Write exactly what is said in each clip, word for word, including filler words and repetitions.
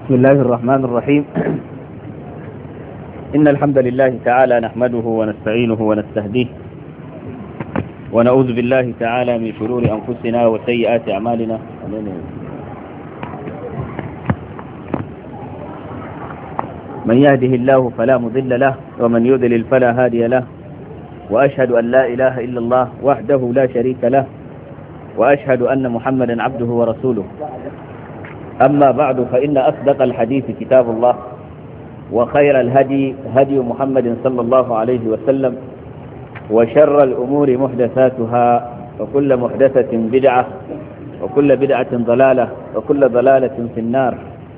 بسم الله الرحمن الرحيم. إن الحمد لله تعالى نحمده ونستعينه ونستهديه ونعوذ بالله تعالى من شرور أنفسنا وسيئات أعمالنا. من يهده الله فلا مضل له ومن يضلل فلا هادي له، وأشهد أن لا إله إلا الله وحده لا شريك له، وأشهد أن محمدا عبده ورسوله. أما بعد، فإن أصدق الحديث كتاب الله، وخير الهدي هدي محمد صلى الله عليه وسلم، وشر الأمور محدثاتها، وكل محدثة بدعة، وكل بدعة ضلالة، وكل ضلالة في النار.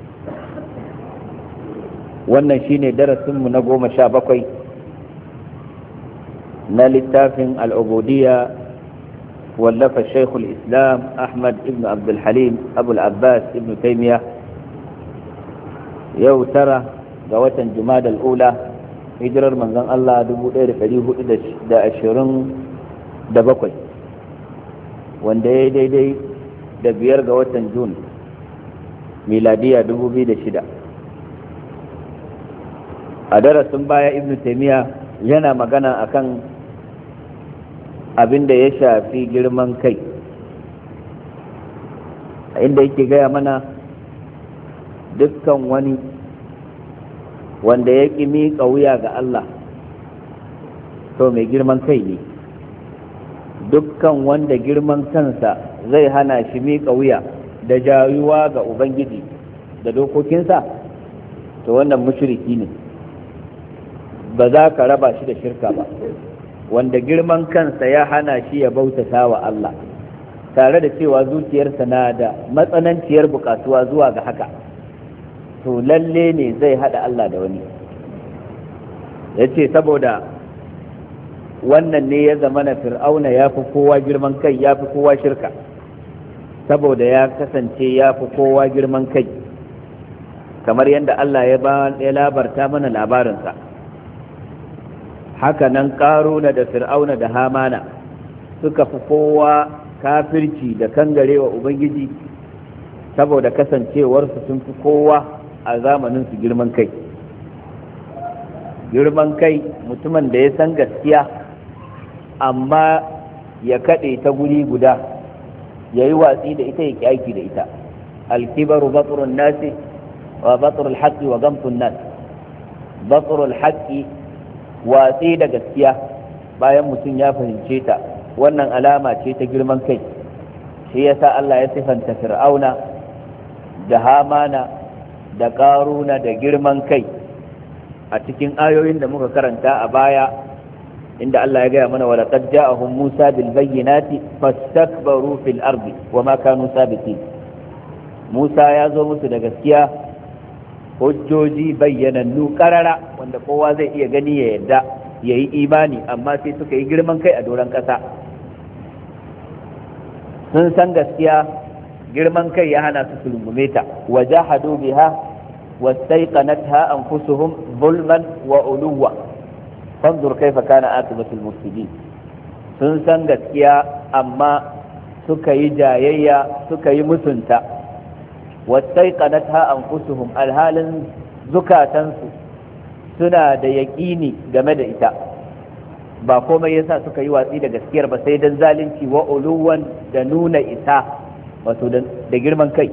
wannan shine darasinmu na goma sha bakwai na littafin al'ubudiyya wallafa shaikhul islam ahmad ibn abdulhalim abul abbas ibn taimiya. yau tara ga watan jumadal ula, hijirar manzon Allah dubu ɗaya da ɗari hudu da ashirin da bakwai, wanda ya daidai da biyar ga watan jun miladiya dubu biyu da shida. A darasin baya ibn taimiya yana magana akan abin da ya shafi girman kai, inda yake gaya mana dukkan wani wanda ya ƙi miƙa wuya ga Allah to mai girman kai ne. Dukkan wanda girman kansa zai hana shi miƙa wuya da jayuwa ga Ubangiji da dokokinsa, to wannan mushriki ne, ba za ka raba shi da shirka ba. Wanda girman kansa ya hana shi ya bautata wa Allah, tare da cewa zuciyarsa na da matsananciyar bukatuwa zuwa ga haka, to lalle ne zai hada Allah da wani. Ya ce saboda wannan ne ya zama na fir'auna ya fi kowa girman kai, ya fi kowa shirka, saboda ya kasance ya fi kowa girman kai, kamar yadda Allah ya labarta mana labarinsa. haka nan ƙaruna da fir'auna da hamana suka fi kowa kafirci da kangarewa ubangiji, saboda kasancewarsu sun fi kowa a zamanin su girman kai. Girman kai mutumin da ya san gaskiya amma ya kaɗe ta guri guda, ya yi watsi da ita, ya ƙi aiki da ita. alkibaru batrun nasi wa batrul haqqi wa gamtun nas. batrul haqqi, watsi da gaskiya bayan mutum ya fahimce ta, wannan alama ce ta girman kai. shi yasa Allah ya sifanta fir'auna da hamana da ƙaruna da girman kai a cikin ayoyin da muka karanta a baya, inda Allah ya gaya mana wa laqad ja'ahum Musa bil bayyinati fastakbaru fil ardi wa ma kanu sabitin. Musa ya zo musu da gaskiya, hujjoji bayyanannu karara wanda kowa zai iya gani ya yadda ya yi imani, amma sai suka yi girman kai a doron ƙasa. sun san gaskiya, girman kai ya hana su su rungume ta. wa jahadu biha wastaiqanatha anfusuhum zulman wa uluwa fanzur kaifa kana aqibatul mufsidin. sun san gaskiya amma suka yi jayayya, suka yi musunta. wastaiqanatha anfusuhum, alhalin zukatansu suna da yaƙini game da ita, ba komai yasa suka yi watsi da gaskiyar ba sai dan zalunci wa uluwan da nuna isa, wato da girman kai.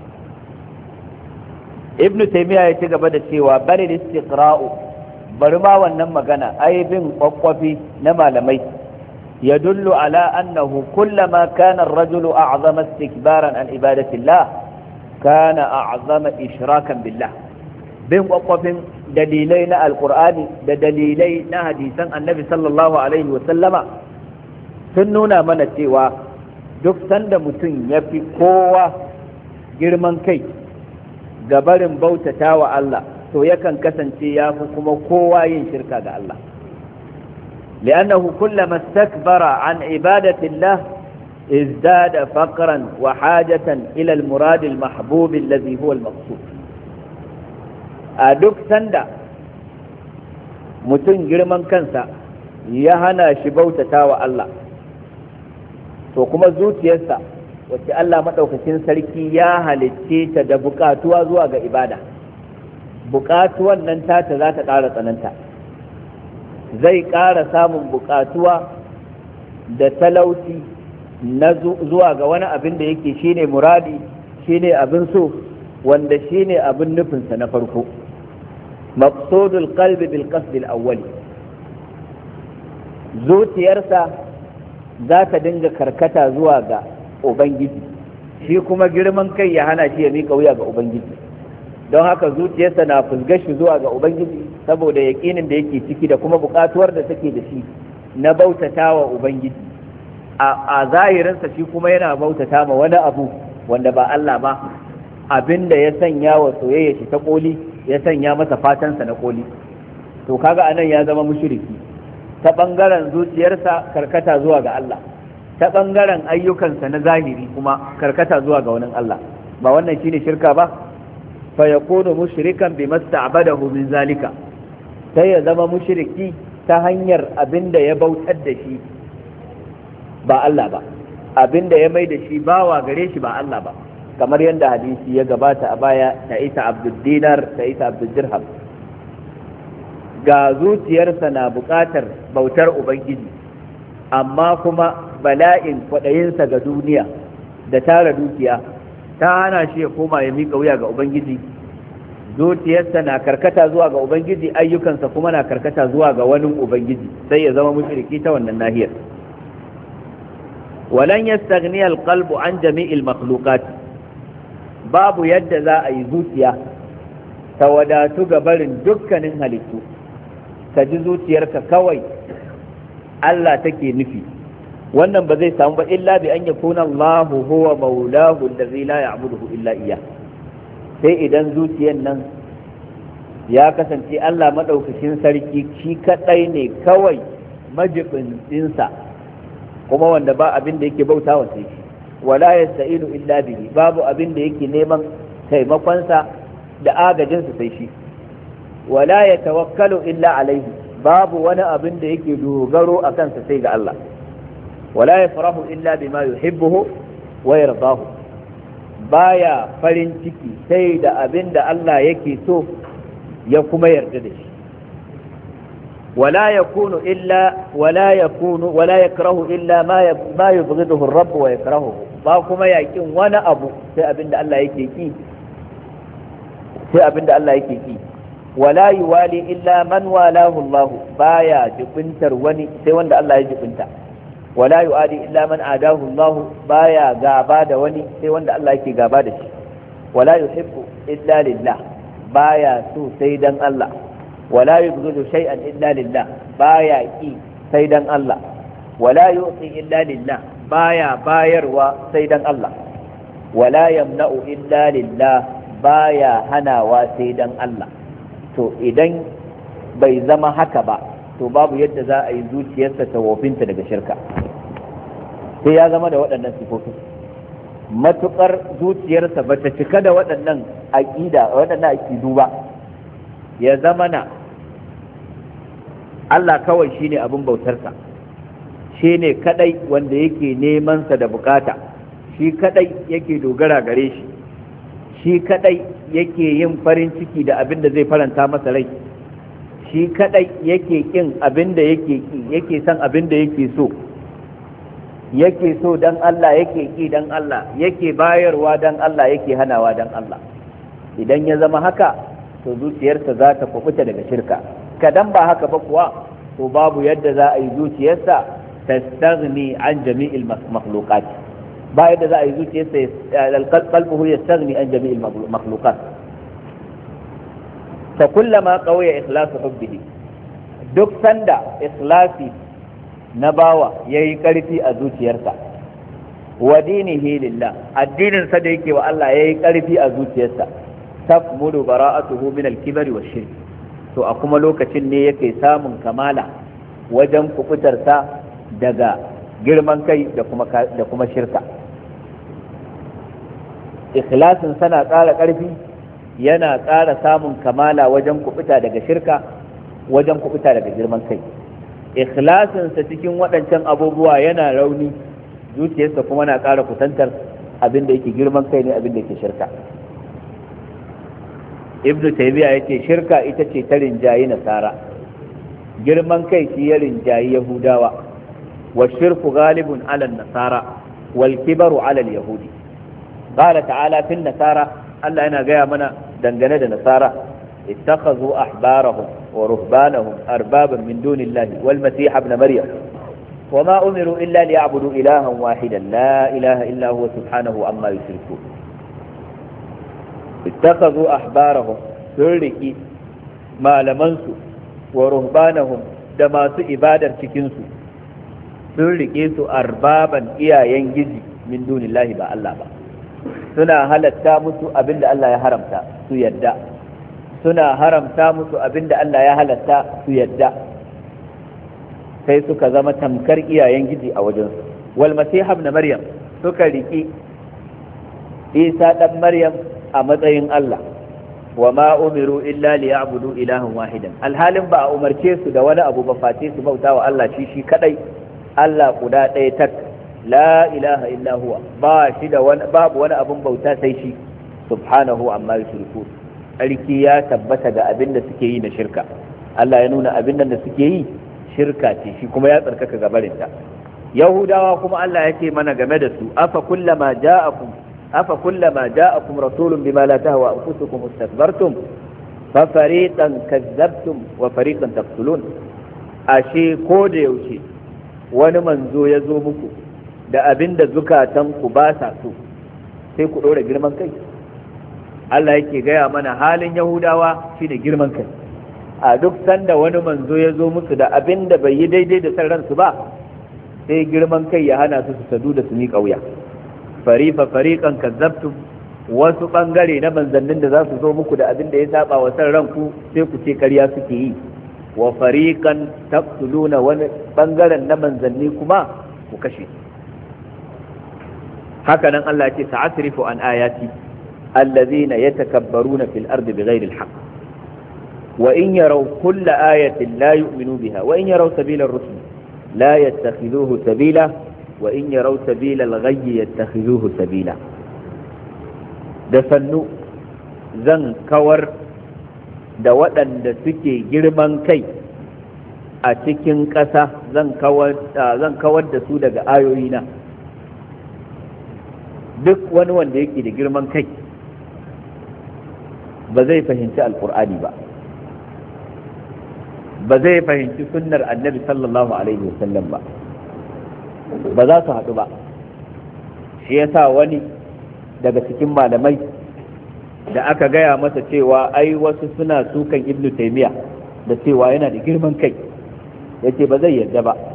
ibn taymiya ya ci gaba da cewa bari istiqra'u, bari ma wannan magana ai bin kwakwafi na malamai, yadullu ala annahu kullama kana ar-rajulu a'zama istikbaran an ibadati Allah kana a'zama ishrakan billah. bin kwakwafin dalilai na alkur'ani da dalilai na hadisan annabi sallallahu alaihi wasallama sun nuna mana cewa duk sanda mutum ya fi kowa girman kai ga barin bautata wa Allah, to yakan kasance ya fi kuma kowa yin shirka ga Allah. li'annahu kullama istakbara an ibadati Allah izdada faqran wa hajatan ila al-murad al-mahbub alladhi huwa al-maqsud. a duk sanda mutum girman kansa ya hana shi bautata wa Allah, to kuma zuciyarsa wacce Allah maɗaukakin sarki ya halicce ta da buƙatuwa zuwa ga ibada, buƙatuwan nan tata za ta ƙara tsananta, zai ƙara samun buƙatuwa da talauci na zuwa ga wani abin da yake shine muradi, shine abin so, wanda shine abin nufinsa na farko. maqsudul qalbi bil qasd al awwali, zuciyarsa za ta dinga karkata zuwa ga ubangiji, shi kuma girman kai ya hana shi ya miƙa wuya ga ubangiji, don haka zuciyarsa na fusgar shi zuwa ga ubangiji saboda yaƙinin da yake ciki da kuma buƙatuwar da take da shi na bautata wa ubangiji. a zahirinsa shi kuma yana bautata ma wani abu wanda ba Allah ba, abinda ya sanya wa soyayya shi ta koli, ya sanya masa fatansa na koli. To kaga anan ya zama mushriki ta bangaren zuciyarsa karkata zuwa ga Allah, ta bangaren ayyukansa na zahiri kuma karkata zuwa ga wani Allah. Ba wannan shine shirka ba? fa yakunu mushrikan bimasta'badahu min zalika, sai ya zama mushriki ta hanyar abinda ya bautar da shi ba Allah ba, abinda ya mai da shi bawa gare shi ba Allah ba, kamar yadda hadisi ya gabata a baya, ta isa abdul dinar ta isa abdul dirham. Ga zuciyarsa na buƙatar bautar ubangiji, amma kuma bala'in kwaɗayinsa ga duniya da tara dukiya ta hana shi ya koma ya miƙa wuya ga ubangiji. Zuciyarsa na karkata zuwa ga ubangiji, ayyukansa kuma na karkata zuwa ga wani ubangiji, sai ya zama mushriki ta wannan nahiyar. walan yastaghni alqalbu an jami'il makhluqat, babu yadda za a yi zuciya ta wadatu ga barin dukkanin halittu, ka ji zuciyarka kawai Allah take nufi. Wannan ba zai samu ba illa bi an yakuna Allahu huwa maulahu allazi la ya'buduhu illa iyyah, sai idan zuciyar nan ya kasance Allah madaukakin sarki shi kadai ne kawai majibin dinsa, kuma wanda ba abin da yake bautawa sai shi, wala yasta'inu illa bihi, babu abin da yake neman taimakonsa da agajinsa sai shi, wala yatawakkalu illa alaihi, babu wani abin da yake dogaro a kansa sai ga Allah, wala yafrahu illa bima yuhibbuhu wa yardahu, baya farin ciki sai da abin da Allah yake so ya kuma yarda da shi, ولا يكون إلا ولا يكون ولا يكره إلا ما ما يبغضه الرب ويكرهه، ba kuma yakin wani abu sai abinda Allah yake ki, sai abinda Allah yake ki. wala yuwali illa man walahu Allah, baya jibintar wani sai wanda Allah ya jibinta. wala yuadi illa man adahu Allah, baya gaba da wani sai wanda Allah yake gaba da shi. wala yuhibbu illa lillah, baya so sai dan Allah. wala yubghidu shay'an illa lillah, baya ki sai dan Allah. wala yu'ti illa lillah, baya bayarwa sai dan Allah. wala yamna'u illa lillah, baya hanawa sai dan Allah. To idan bai zama haka ba, to babu yadda za a yi zuciyarsa ta wofinta daga shirka, sai ya zama da waɗannan sifofi. matukar zuciyarsa ba ta cika da waɗannan aqida waɗannan aqidu ba, ya zama na Allah kawai shine abin bautarsa, shine kadai wanda yake neman sa da bukata, shi kadai yake dogara gare shi, shi kadai yake yin farin ciki da abin da zai faranta masa rai, shi kadai yake kin abin da yake ki, yake son abin da yake so, yake so dan Allah, yake ki dan Allah, yake bayarwa dan Allah, yake hanawa dan Allah. Idan ya zama haka, to zuciyarsa za ta kubuta daga shirka. Kadan ba haka ba kuwa, to babu yadda za a yi zuciyarsa tastaghni an jami'il makhluqat, ba yadda za a yi zuciyarsa qalbuhu yastaghni an jami'il makhluqat. fa kullama qawiya ikhlasu hubbihi, duk sanda ikhlasi na bawa yayi karfi a zuciyarsa, wa dinihi lillah, addinin sa da yake wa Allah yayi karfi a zuciyarsa, tafmudu bara'atuhu min al-kibri wash-shirk, to a kuma lokacin ne yake samun kamala wajen kubutarsa daga girman kai da kuma da kuma shirka. Ikhlasin sana ƙara ƙarfi, yana ƙara samun kamala wajen kubuta daga shirka, wajen kubuta daga girman kai. Ikhlasinsa cikin waɗancan abubuwa yana rauni, zuciyarsa kuma na ƙara kusantar abin da yake girman kai ne, abin da yake shirka. Ibn Taymiyyah yace shirka ita ce ta rinjayi nasara, girman kai shi ya rinjayi yahudawa. wa shirku ghalibun ala nasara wal kibaru ala al yahudi. qala ta'ala fil nasara, Allah yana gaya mana dangane da nasara, ittakhadhu ahbarahum wa ruhbanahum arbaban min dunillahi wal masih ibn maryam وما أمروا إلا ليعبدوا إلها واحدا لا إله إلا هو سبحانه عما يشركون. اتخذوا أحبارهم سرقي ما لمنسوا ورهبانهم دماس إبادة تكنسوا سرقيسوا أربابا إيا ينجزي من دون الله با الله با. سنا هلتا مسوا أبند الله يحرمتا سيدا سنا هرمتا مسوا أبند الله يهلتا سيدا sai suka zama tamkar iyayen giji a wajensu. wal masih ibn maryam suka riki isa dan maryam a matsayin Allah. wa ma umiru illa liya'budu ilahan wahidan, alhalin ba a umarce su da wani abu ba face su bauta wa Allah shi shi kadai, Allah guda ɗaya tak, la ilaha illa huwa, ba shi da wani babu wani abun bauta sai shi, subhanahu amma yushrikun, sarki ya tabbata ga abin da suke yi na shirka. Allah ya nuna abin da suke yi shirka ce, shi kuma ya tsarkaka gabarinta. Yahudawa kuma Allah ya ce mana game da su, afa kullama ja'akum afa kullama ja'akum rasulun bima la tahwa anfusukum istakbartum fa fariqan kazzabtum wa fariqan taqtulun. Ashe ko da yaushe wani manzo ya zo muku da abinda zukatan ku ba sa so, sai ku dora girman kai. Allah yake gaya mana halin Yahudawa shine girman kai. A duk sanda wani manzo ya zo musu da abin da bai yi daidai da san ransu ba, sai girman kai ya hana su su sadu da su miƙa wuya. farifa fariqan kazzabtum, wasu bangare na manzannin da za su zo muku da abin da ya saba wa san ranku sai ku ce ƙarya suke yi. wa fariqan taqtuluna, wani bangaren na manzanni kuma ku kashe. haka nan Allah ya ce sa'asrifu an ayati allazina yatakabbaruna fil ardi bighairi alhaq وإن يروا كل آية لا يؤمنوا بها وإن يروا سبيل الرسل لا يتخذوه سبيلا وإن يروا سبيل الغي يتخذوه سبيلا. دفنوا زن كور da waɗanda suke girman kai a cikin ƙasa zan kawar da su daga ayoyina. Duk wani wanda yake da girman kai ba zai fahimci alƙur'ani ba, ba zai fahimci sunnar annabi sallallahu alaihi wasallam ba, ba za su haɗu ba. shi yasa wani daga cikin malamai da aka gaya masa cewa ai wasu suna sukan ibnu taymiya da cewa yana da girman kai, yace ba zai yarda ba.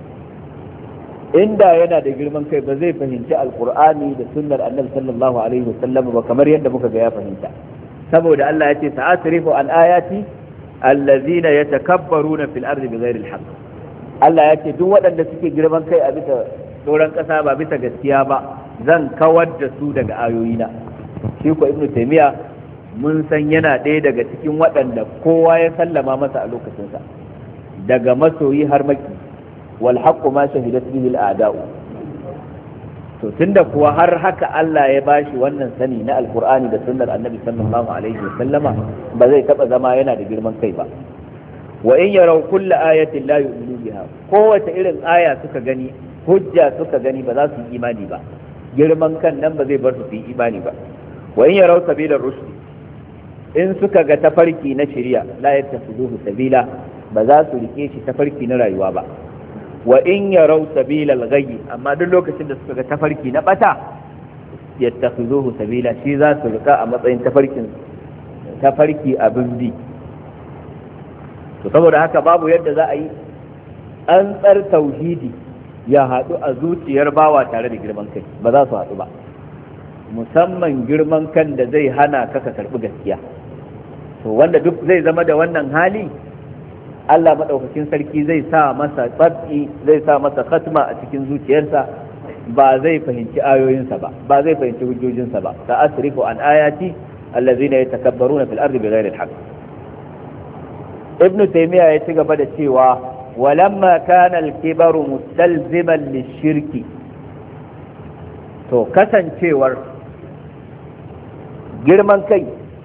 inda yana da girman kai ba zai fahimci alqur'ani da sunnar annabi sallallahu alaihi wasallam ba kamar yadda muka ga ya fahimta, saboda Allah yace sa'asrifu an ayati allazina yatakabbaruna fil ardi bighairi alhaq. Allah ya ce duk waɗanda suke girman kai a bisa doron ƙasa ba bisa gaskiya ba zan kawar da su daga ayoyina. Shi ko Ibn Taymiyyah mun san yana ɗaya daga cikin waɗanda kowa ya sallama masa a lokacinsa, daga masoyi har maki, wal haqqu ma shahidat bihi al a'da'u. To tunda kuwa har haka Allah ya bashi wannan sani na alkur'ani da sunnar annabi sallallahu alaihi wasallama, ba zai taba zama yana da girman kai ba. wa in yaraw kulla ayatin la yu'minu biha, kowace irin aya suka gani, hujja suka gani, ba za su yi imani ba. girman kan nan ba zai bar su yi imani ba. wa in yaraw sabilar rushd, in suka ga tafarki na shari'a, la yattakhidhuhu sabila, ba za su rike shi tafarki na rayuwa ba. wa in yarau sabilal ghayy, amma duk lokacin da suka ga tafarki na bata, yattakhizuhu sabila, shi za su rika a matsayin tafarkin tafarki abin bi. to saboda haka babu yadda za a yi an tsar tauhidi ya haɗu a zuciyar bawa tare da girman kai, ba za su haɗu ba, musamman girman kan da zai hana ka ka karɓi gaskiya. to wanda duk zai zama da wannan hali, Allah maɗaukakin sarki zai sa masa tsab'i, zai sa masa khatma a cikin zuciyarsa, ba zai fahimci ayoyinsa ba, ba zai fahimci hujjojinsa ba. ta asrifu an ayati allazina yatakabbaruna fil ardi bighairi alhaq. ibnu taymiya ya ci gaba da cewa walamma kana al-kibaru mustalziman lish-shirki to kasancewar girman kai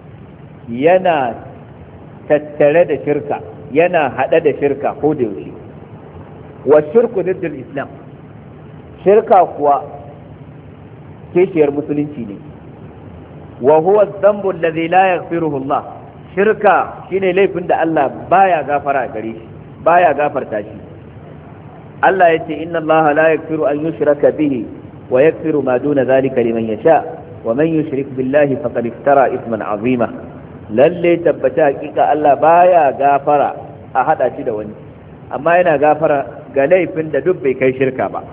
yana tattare da shirka, yana haɗe da shirka ko da yaushe. Wa shirku diddul islam, shirka kuwa kishiyar musulunci ne. Wa huwa dhanbu alladhi la yaghfiruhu Allah, shirka shine laifin da Allah baya gafara gare shi, baya gafarta shi. Allah yace inna Allah la yaghfiru an yushraka bihi wa yaghfiru ma duna dhalika liman yasha wa man yushrik billahi faqad iftara ithman azima. Lalle tabbata hakika Allah baya gafara a hada shi da wani, amma yana gafara ga laifin da duk bai kai shirka ba,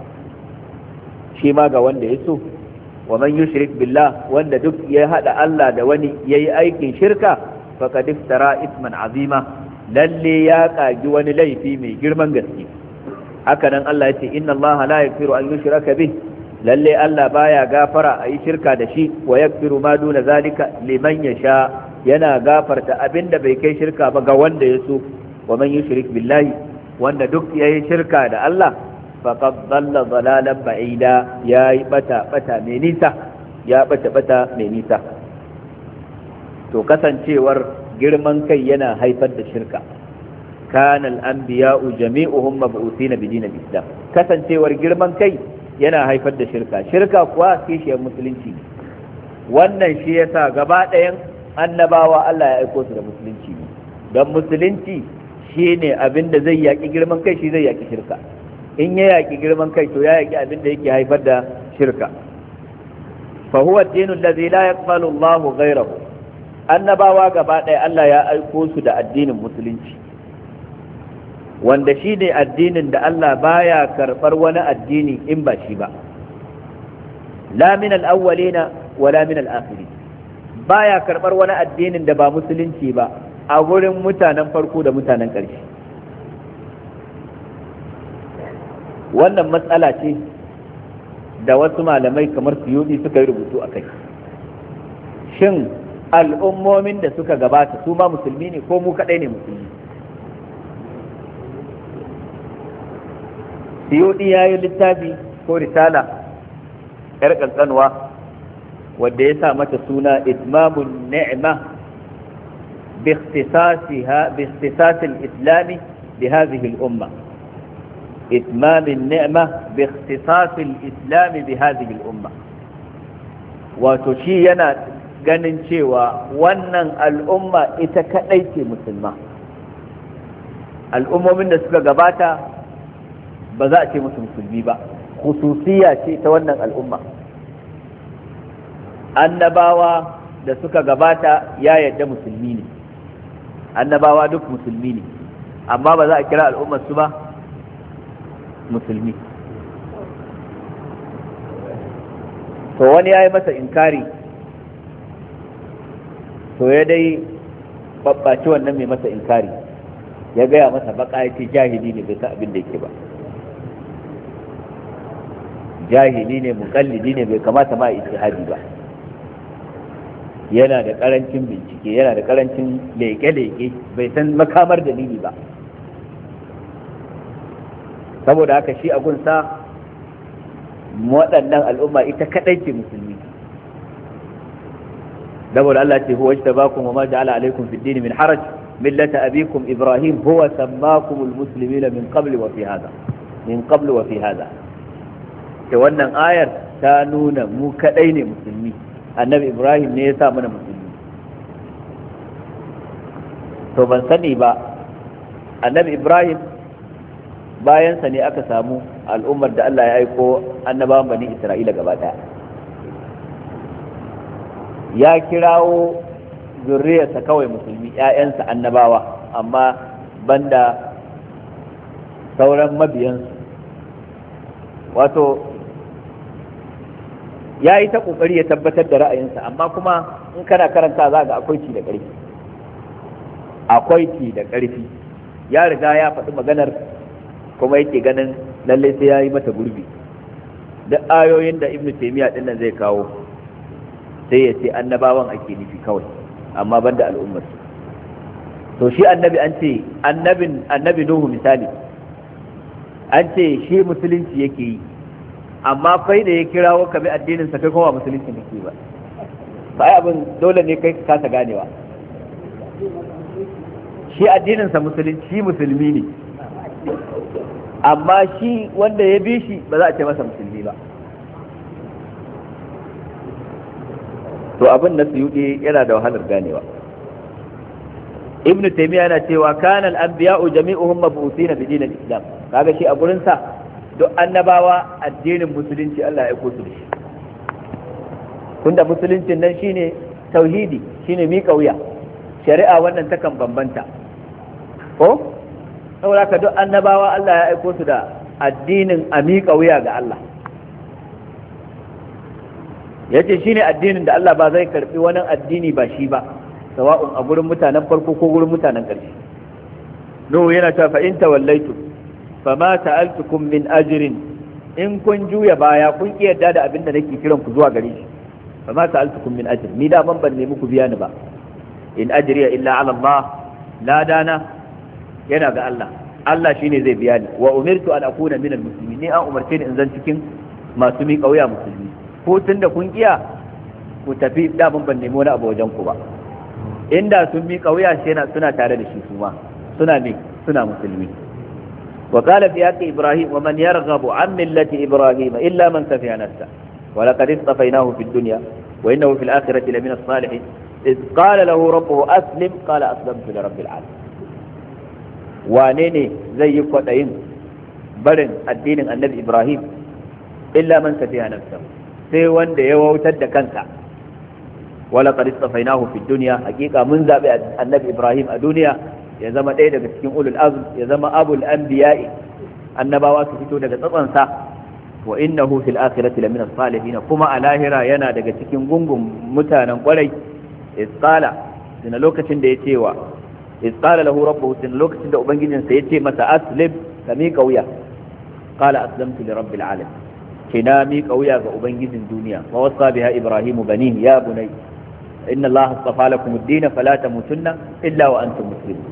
shi ma ga wanda ya so. wa man yushrik billah, wanda duk ya hada Allah da wani yayi aikin shirka, faqad iftara ithman azima, lalle ya kaji wani laifi mai girman gaske. Haka nan Allah ya ce inna Allah la yaghfiru an yushraka bih, lalle Allah baya gafara a yi shirka da shi, wa yaghfiru ma duna zalika liman yasha, yana gafarta abinda bai kai shirka ba ga wanda ya so. wa man yushrik billahi, wanda duk yayi shirka da Allah, faqad dhalla dhalalan ba'ida, yayi bata bata mai nisa, ya bata bata mai nisa. To kasancewar girman kai yana haifar da shirka, kana al-anbiya'u jami'uhum mab'uthina bi dinil islam, kasancewar girman kai yana haifar da shirka, shirka kuwa kishiyar musulunci. Wannan shi yasa gaba ɗayan annabawa Allah ya aiko su da musulunci, don musulunci shine abin da zai yaki girman kai, shi zai yaki shirka. In ya yaki girman kai to ya yaki abin da yake haifar da shirka. fa huwa ad-dinu alladhi la yaqbalu Allahu ghayrahu, annabawa gaba ɗaya Allah ya aiko su da addinin musulunci, wanda shi ne addinin da Allah baya karɓar wani addini in ba shi ba. la min al-awwalina wala min al-akhirin, baya karɓar wani addinin da ba musulunci ba a gurin mutanen farko da mutanen ƙarshe. Wannan matsala ce da wasu malamai kamar Suyuti suka yi rubutu a kai. Shin al'ummomin da suka gabata su ma musulmi ne ko mu kaɗai ne musulmi? Suyuti ya yi littafi ko risala ‘yar ƙanƙanwa wadda ya sa mata suna itmamun ni'ma bi ikhtisasil islami bi hadhihi al-umma. itmamin ni'ma bi ikhtisasil islami bi hadhihi al-umma, wato shi yana ganin cewa wannan al'umma ita kadai ce musulma. Al'ummomin da suka gabata ba za a ce musu musulmi ba, khususiya ce ta wannan al'umma. Annabawa da suka gabata ya yadda musulmi ne, annabawa duk musulmi ne, amma ba za a kira al'ummar su ba musulmi. To wani ya yi masa inkari, to ya dai babbaci wannan mai masa inkari, ya gaya masa baka ya ce jahili ne, bai san abin da yake ba, jahili ne, mukallidi ne, bai kamata ma ijtihadi ba, yana da karancin bincike, yana da karancin leke-leke, bai san makamar dalili ba. Saboda haka shi a gunsa waɗannan al'umma ita kaɗai ce musulmi. saboda Allah ce huwa ijtabakum wa ma ja'ala alaykum fid din min haraj millata abikum ibrahim huwa sammakumul muslimina min qabl wa fi hadha min qabl wa fi hadha. ke wannan ayar ta nuna mu kadai ne musulmi, annabi ibrahim ne ya sa mana musulmi. to ban sani ba annabi ibrahim bayansa ne aka samu al'ummar da Allah ya aiko annabawan bani Isra'ila gaba daya. Ya kirawo zurriyarsa kawai musulmi, ‘ya'yansa annabawa, amma banda sauran mabiyansu. Wato, ya yi ta ƙoƙari ya tabbatar da ra'ayinsa, amma kuma in kana karanta za ga akwai ci da ƙarfi. Akwai ci da ƙarfi. Ya riga ya faɗi maganar kuma yake ganin lalle sai ya yi mata gurbi. Duk ayoyin da Ibn Taymiyyah din nan zai kawo sai ya ce annabawan ake nufi kawai, amma banda al'ummar. To shi annabi an ce annabin annabi Nuhu misali an ce shi musulunci yake yi, amma kai da ya kirawo ka bi addinin sa kai kuma musulunci ne ba fa ai abin dole ne kai ka kasa ganewa shi addinin sa musulunci shi musulmi ne amma shi wanda ya bi shi ba za a ce masa musulmi ba. To abin da Suyuti yana da wahalar ganewa. Ibn Taymiyyah yana cewa kana al-anbiya'u jami'uhum mab'uthina bi dinil islam, kaga shi a gurin sa duk annabawa addinin musulunci Allah ya aiko su da shi. Tunda musuluncin nan shine tauhidi, shine miƙa wuya, shari'a wannan takan bambanta ko saboda ka duk annabawa Allah ya aiko su da addinin a miƙa wuya ga Allah. Yace shine addinin da Allah ba zai karbi wani addini ba shi ba, sawa'un a gurin mutanen farko ko gurin mutanen ƙarshe. Nuhu yana cewa fa in tawallaitu fama sa'altukum min ajrin, in kun juya baya kun ki yarda da abin da nake kiran ku zuwa gare shi, fama sa'altukum min ajrin, ni da ban ban nemi ku biya ni ba. In ajriya illa ala Allah, la dana yana ga Allah, Allah shine zai biya ni. Wa umirtu an akuna min al-muslimin, ni an umarce ni in zan cikin masu miƙa wuya musulmi. Ko tunda kun kiya ku tafi, da ban ban nemi wani abu wajen ku ba. Inda sun miƙa wuya shi yana suna tare da shi su ma suna ne suna musulmi. Wa qala fi haqqi Ibrahim wa man yarghabu an millati Ibrahim illa man safiha nafsa wa laqad istafaynahu fid dunya wa innahu fil akhirati lamina as-salihin إذ قال له ربه أسلم قال أسلمت لرب العالمين. wane ne zai yi kwaɗayin barin addinin annabi Ibrahim illa man safiha nafsa, sai wanda ya wautar da kansa. wala qad istafainahu fid dunya, hakika mun zabi annabi Ibrahim a duniya ya zama ɗaya daga cikin ulul azm, ya zama abul anbiya'i, annabawa su fito daga tsatsansa. wa innahu fil akhirati lamina salihin, kuma a lahira yana daga cikin gungun mutanen kwarai. isqala dina lokacin da ya cewa isqala lahu rabbuhu, dina lokacin da ubangijinsa ya ce masa aslim, ka miƙa wuya. qala aslamtu li rabbil alamin, kina miƙa wuya ga ubangijin duniya. wa wasa biha ibrahimu banihi ya bunay inna allaha astafa lakum ad-din fala tamutunna illa wa antum muslimun.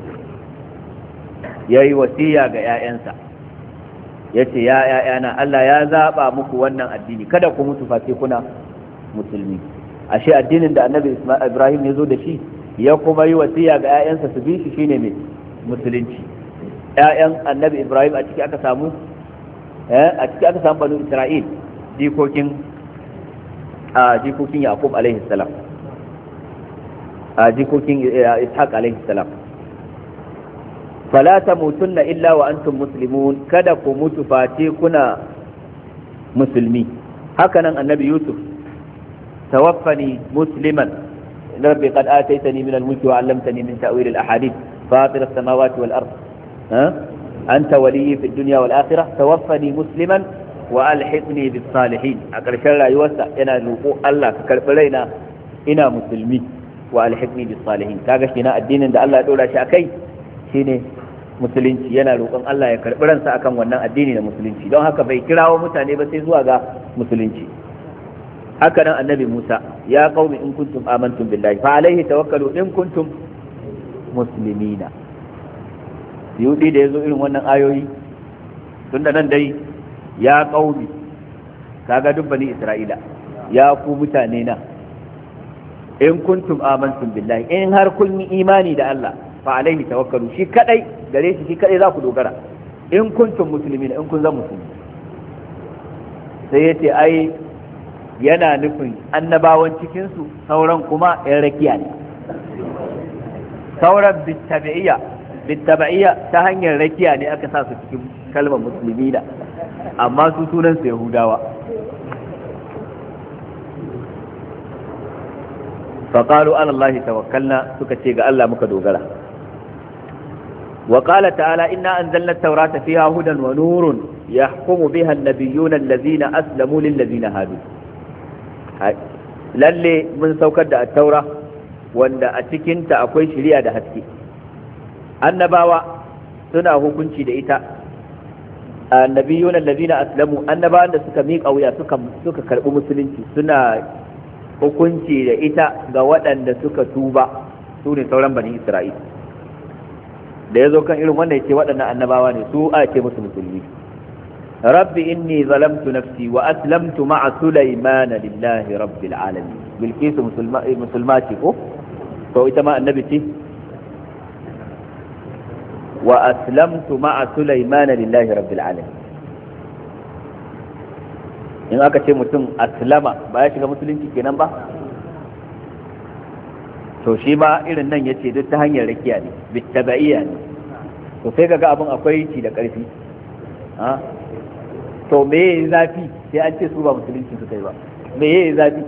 yayi wasiya ga ƴaƴansa yace ya ƴaƴana, Allah ya zaba muku wannan addini, kada ku mutu face kuna musulmi. ashe addinin da annabi Ibrahim ya zo da shi ya kuma yi wasiya ga ƴaƴansa su bi shi shine mai musulunci. ƴaƴan annabi Ibrahim a ciki aka samu eh a ciki aka samu banu Isra'il, jikokin a jikokin Yaqub alaihi salam, a jikokin Ishaq alaihi salam. fala tamutunna illa wa antum muslimun, kada ku mutu face kuna musulmi. hakanan annabi Yusuf, tawaffani musliman rabbi qad ataitani min al-mulki wa 'allamtani min ta'wil al-ahadith fatir as-samawati wal ard anta waliyyi fid dunya wal akhirah tawaffani musliman wa alhiqni bis salihin. a ƙarshen rayuwarsa yana roƙo Allah ka karɓi raina ina musulmi, wa alhiqni bis salihin. kaga shi na addinin da Allah ya dora shi akai shine musulunci, yana roƙon Allah ya karɓi ransa akan wannan addini na musulunci. don haka bai kirawo mutane ba sai zuwa ga musulunci. haka nan annabi Musa, ya qaumi in kuntum amantum billahi fa alaihi tawakkalu in kuntum muslimina. yudi da yazo irin wannan ayoyi, tunda nan dai ya qaumi, kaga duk bani Isra'ila, ya ku mutane na, in kuntum amantum billahi, in har kun yi imani da Allah, fa alaihi tawakkalu, shi kadai gare shi shi kadai za ku dogara. in kuntum muslimina, in kun zama musulmi. sai yace ai yana nufin annabawan cikinsu, sauran kuma ‘yan rakiya ne. sauran bittabi'iyya bittabi'iyya ta hanyar rakiya ne aka sa su cikin kalmar musulmi da, amma su sunansu yahudawa. faƙalu alallahi tawakkalna, suka ce ga Allah muka dogara. wa qala ta'ala inna anzalna at-taurata fiha hudan wa nurun yahkumu biha an-nabiyyuna allazina aslamu lil ladzina hadu. lalle mun saukar da at-taura wanda a cikinta akwai shari'a da haske. annabawa suna hukunci da ita. annabiyuna allazina aslamu, annabawan da suka miƙa wuya suka suka karbi musulunci, suna hukunci da ita ga waɗanda suka tuba, su ne sauran bani Isra'il. da yazo kan irin wannan yace waɗannan annabawa ne, su a ce musu musulmi. rabbi inni zalamtu nafsi wa aslamtu ma'a sulaymana lillahi rabbil alamin. bilqisu musulma musulma ce ko to ita ma annabi ce. wa aslamtu ma'a sulaymana lillahi rabbil alamin. in aka ce mutum aslama ba ya shiga musulunci kenan ba, to shi ma irin nan yace duk ta hanyar rakiya ne, bittabaiya ne. to sai kaga abin akwai ci da karfi. ha to me yayi zafi sai an ce su ba musulunci suka yi ba, me yayi zafi?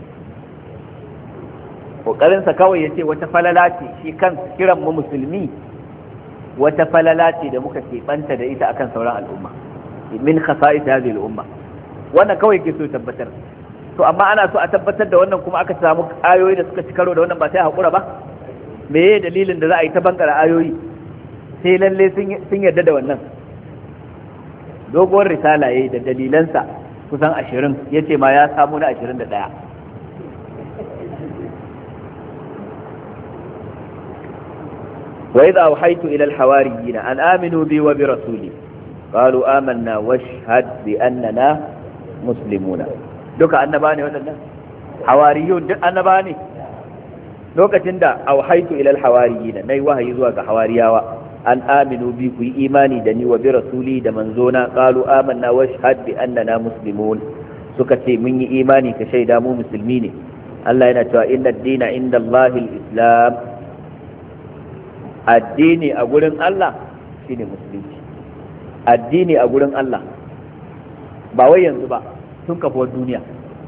kokarin sa kawai yace wata falala ce, shi kan kiran mu musulmi wata falala ce da muka keɓanta da ita akan sauran al'umma, min khasa'is hadhihi al'umma. wannan kawai ke so tabbatar. to amma ana so a tabbatar da wannan kuma aka samu ayoyi da suka ci karo da wannan, ba sai hakura ba? me ye dalilin da za a yi ta bankara ayoyi sai lalle sun yarda da wannan? doguwar risala yayi da dalilansa kusan ashirin, yace ma ya samu na ashirin da ɗaya. wa idha awhaytu ila al-hawariyyin an aminu bi wa bi rasuli qalu amanna washhad bi annana muslimuna. duka annaba ne waɗannan hawariyun, duk annaba ne. lokacin da auhaitu ila alhawariyin nayi wahayi zuwa ga hawariyawa an aminu bi ku yi imani da ni wa bi rasuli da manzona, qalu amanna washhad bi annana muslimun. suka ce mun yi imani ka shaida mu musulmi ne. Allah yana cewa inna ad-dina inda Allahil islam. addini a gurin Allah shine musulunci. addini a gurin Allah ba wai yanzu ba, tun kafuwar duniya.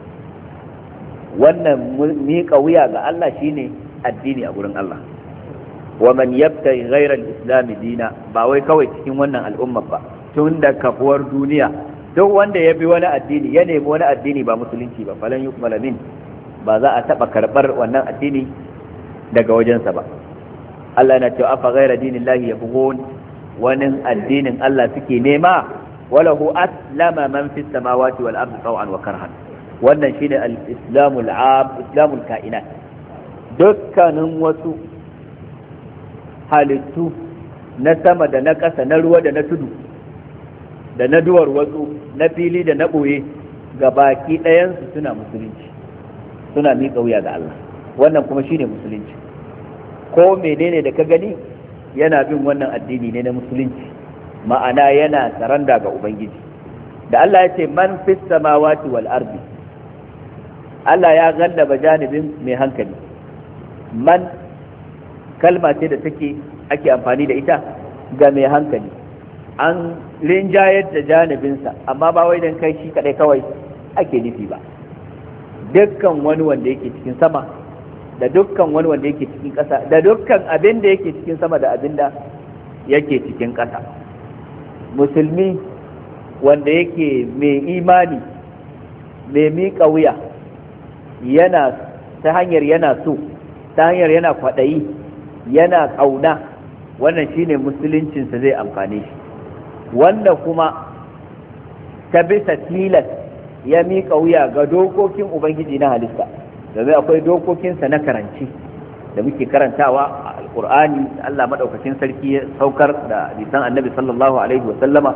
wannan miƙa wuya ga Allah shine addini a gurin Allah. wa man yabtaghi ghayra al-islam dina, ba wai kawai cikin wannan al'umma ba, tun da kafuwar duniya duk wanda ya bi wani addini ya nemi wani addini ba musulunci ba, falan yuqbala min, ba za a taba karbar wannan addini daga wajensa ba. Allah yana cewa afa ghayra dinillahi yabghun, wani addinin Allah suke nema. وله أسلم من في السماوات والأرض طوعا وكرها. wannan shine al-islamul am, islamul kainat. dukkanin wasu halittu na sama da na ƙasa, na ruwa da na tudu da na duwar wasu, na fili da na ɓoye, ga baki ɗayansu suna musulunci, suna miƙa wuya ga Allah. wannan kuma shine musulunci. ko menene da ka gani yana bin wannan addini ne na musulunci, ma'ana yana saranda ga Ubangiji. da Allah ya ce man fis samawati wal ardi, Allah ya gallaba janibin mai hankali. man kalma ce da take ake amfani da ita ga mai hankali, an rinjayar da janibinsa, amma ba wai dan kai shi kadai kawai ake nufi ba. dukkan wani wanda yake cikin sama da dukkan wani wanda yake cikin ƙasa da dukkan abin da yake cikin sama da abin da yake cikin ƙasa. musulmi wanda yake mai imani, mai miƙa wuya, yana ta hanyar yana so, ta hanyar yana kwaɗayi, yana ƙauna, wannan shine musuluncinsa zai amfane shi. wanda kuma ta bisa tilas ya miƙa wuya ga dokokin Ubangiji na halitta, domin akwai dokokinsa na karanci da muke karantawa a alkur'ani. Allah madaukakin sarki ya saukar da hadisan annabi sallallahu alaihi wa sallama.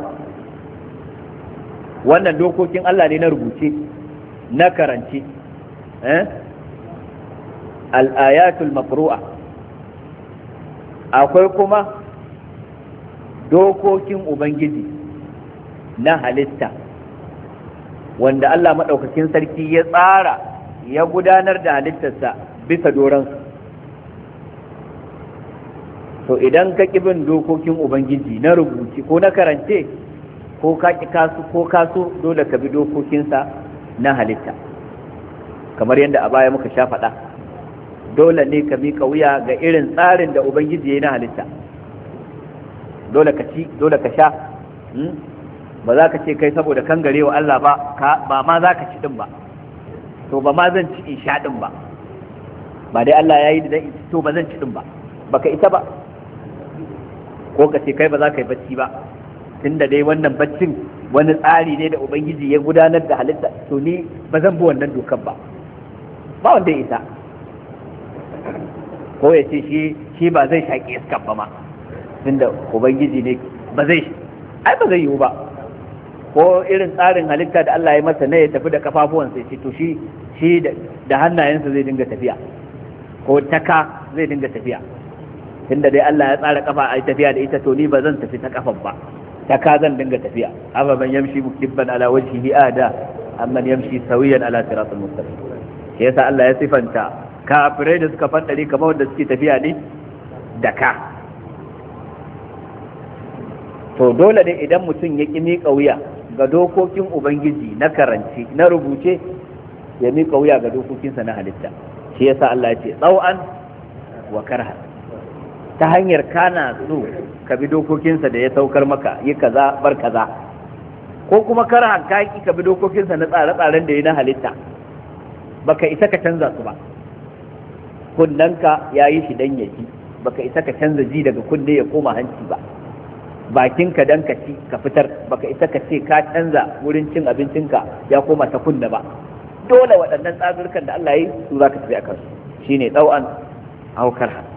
wannan dokokin Allah ne na rubuce, na karanci, eh al-ayatul maqru'a. akwai kuma dokokin Ubangiji na halitta wanda Allah madaukakin sarki ya tsara, ya gudanar da halittarsa bisa doransu. to idan ka ƙi bin dokokin Ubangiji na rubuci ko na karance, ko ka ƙi kasu ko kaso, dole ka bi dokokinsa na halitta. kamar yadda a baya muka sha faɗa, dole ne ka miƙa wuya ga irin tsarin da Ubangiji ya yi na halitta. dole ka ci, dole ka sha. ba za ka ce kai saboda kangarewa Allah ba, ba ma za ka ci ɗin ba, to ba ma zan ci in sha ɗin ba, ba dai Allah ya yi da to ba zan ci ɗin ba, baka ita ba. ko ka ce kai ba za ka yi bacci ba, tunda dai wannan baccin wani tsari ne da Ubangiji ya gudanar da halitta, to ni ba zan bi wannan dokar ba. ba wanda ya isa. ko ya ce shi shi ba zai shaƙi iskar ba ma, tunda Ubangiji ne ba zai, ai ba zai yiwu ba. ko irin tsarin halitta da Allah ya masa ne ya tafi da kafafuwan sai to shi shi da hannayensa zai dinga tafiya ko taka zai dinga tafiya tunda dai Allah ya tsara kafa ai tafiya da ita to ni ba zan tafi ta kafan ba taka zan dinga tafiya amma man yamshi mukibban ala wajhihi ada amma yamshi sawiyan ala siratal mustaqim shi yasa Allah ya sifanta kafirai da suka faddare kamar wanda suke tafiya ne da ka to dole ne idan mutum ya ƙi miƙa wuya ga dokokin ubangiji na karanci na rubuce ya miƙa wuya ga dokokinsa na halitta shi yasa Allah ya ce tsau'an wa karha ta hanyar kana so ka bi dokokinsa da ya saukar maka yi kaza bar kaza ko kuma karha ka ki ka bi dokokinsa na tsare-tsaren da ya na halitta baka isa ka canza su ba kunnanka ya yi shi dan ya ji baka isa ka canza ji daga kunne ya koma hanci ba bakinka dan ka ci ka fitar baka isa ka ce ka canza wurin cin abincinka ya koma ta kunna ba dole waɗannan tsazurkan da Allah ya yi su za ka tafi a kansu shine ɗau'an aukar ha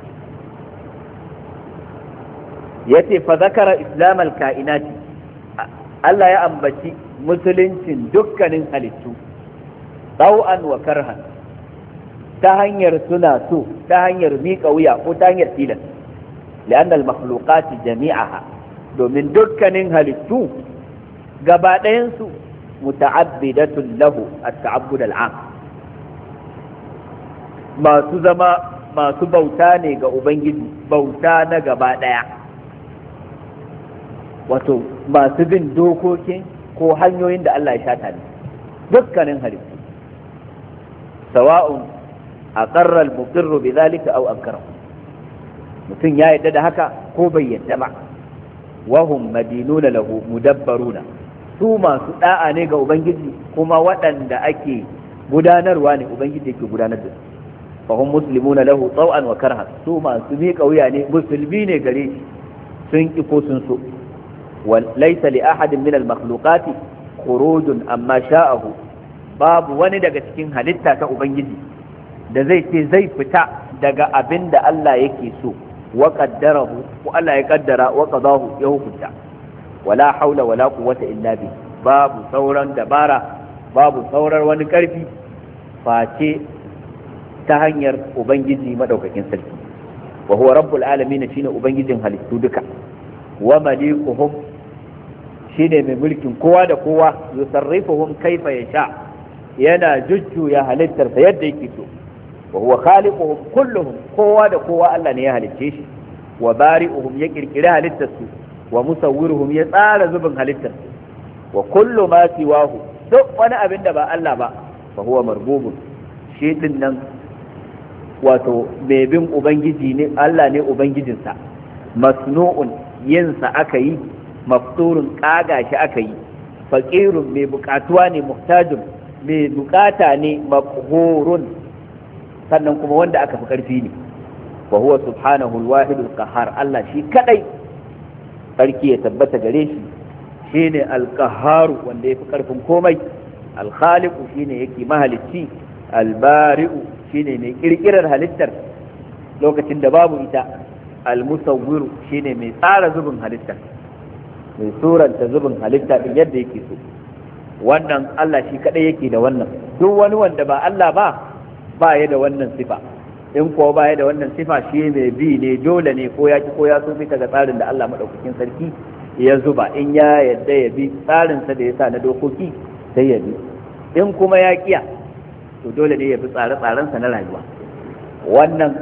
yace fa zakara islam al-kainati Allah ya ambaci musuluncin dukkanin halittu ɗau'an wa karhan ta hanyar suna so ta hanyar miƙa wuya ko ta hanyar tilas li'anna al-makhluqati jami'aha domin dukkanin halittu gaba ɗayansu muta'abbidatun lahu at-ta'abbud al-'am masu zama masu bauta ne ga ubangiji bauta na gaba ɗaya wato masu bin dokokin ko hanyoyin da Allah ya shata ne dukkanin halittu sawa'un aqarra al-muqirru bidhalika aw ankara mutum ya yadda da haka ko bai yadda ba wahum madinuna lahu mudabbaruna su masu da'a ne ga ubangiji kuma waɗanda ake gudanarwa ne ubangiji yake gudanar da su fahum muslimuna lahu taw'an wa karha su masu miƙa wuya ne musulmi ne gare shi sun ki ko sun so wal laysa li ahadin min al makhluqati khurujun amma sha'ahu babu wani daga cikin halitta ta ubangiji da zai ce zai fita daga abin da Allah yake so wa qaddarahu ko Allah ya kaddara wa qadahu ya hukunta wala haula wala quwwata illa bi babu sauran dabara babu sauran wani karfi face ta hanyar ubangiji madaukakin sarki wa huwa rabbul alamin shine ubangijin halittu duka wa malikuhum shine mai mulkin kowa da kowa yusarrifuhum kaifa yasha yana jujjuya halittarsa yadda yake so wa huwa khaliquhum kulluhum kowa da kowa Allah ne ya halicce shi wa bari'uhum ya kirkiri halittarsu wa musawwiruhum ya tsara zubin halittarsu wa kullu ma siwahu duk wani abin da ba Allah ba fa huwa marbubun shi din nan wato mai bin ubangiji ne Allah ne ubangijinsa masnu'un yinsa aka yi mafturun kaga shi aka yi faqirun mai bukatuwa ne muhtajun mai bukata ne maqhurun sannan kuma wanda aka fi karfi ne wa huwa subhanahu al-wahid al-qahhar Allah shi kadai sarki ya tabbata gare shi shine al-qahhar wanda yafi karfin komai al-khaliq shine yake mahalicci al-bari'u shine mai kirkirar halittar lokacin da babu ita al-musawwir shine mai tsara zubin halittar mai suranta zubin halitta din yadda yake so wannan Allah shi kadai yake da wannan duk wani wanda ba Allah ba ba ya da wannan sifa in ko ba ya da wannan sifa shi mai bi ne dole ne ko ya ki ko ya so bisa ga tsarin da Allah madaukakin sarki ya zuba in ya yadda ya bi tsarin sa da ya sa na dokoki sai ya bi in kuma ya kiya to dole ne ya bi tsare-tsaren sa na rayuwa wannan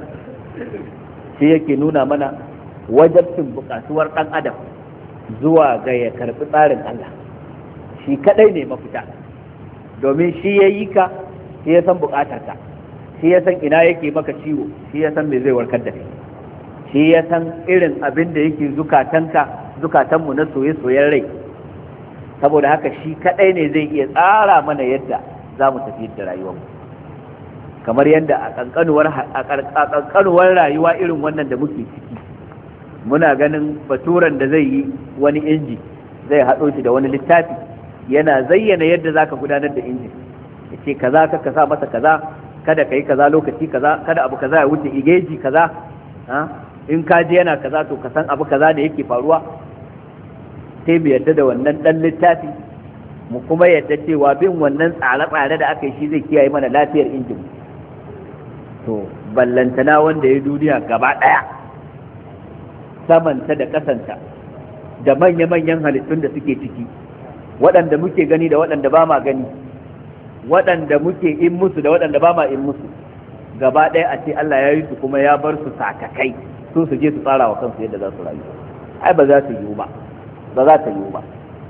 shi yake nuna mana wajabcin bukatuwar dan adam zuwa ga ya karbi tsarin Allah shi kadai ne mafita domin shi ya yi ka shi ya san bukatarka shi ya san ina yake maka ciwo shi ya san me zai warkar da kai shi ya san irin abin da yake zukatanka zukatanmu na soye-soyen rai saboda haka shi kadai ne zai iya tsara mana yadda za mu tafi da rayuwarmu kamar yadda a kankanuwar rayuwa irin wannan da muke ciki muna ganin baturan da zai yi wani inji zai haɗo shi da wani littafi yana zayyana yadda zaka gudanar da injin yace kaza ka ka sa masa kaza kada kai kaza lokaci kaza kada abu kaza ya wuce igeji kaza in ka je yana kaza to ka san abu kaza da yake faruwa sai mu yadda da wannan dan littafi mu kuma yadda cewa bin wannan tsare-tsare da aka yi shi zai kiyaye mana lafiyar injin. To ballantana wanda ya duniya gaba ɗaya, samanta da ƙasanta da manya-manyan halittun da suke ciki, waɗanda muke gani da waɗanda ba ma gani, waɗanda muke in musu da waɗanda ba ma in musu, gaba ɗaya a ce Allah ya yi su kuma ya bar su sakakai su su je su tsara wa kansu yadda za su rayu. Ai ba za su yiwu ba, ba za ta yiwu ba.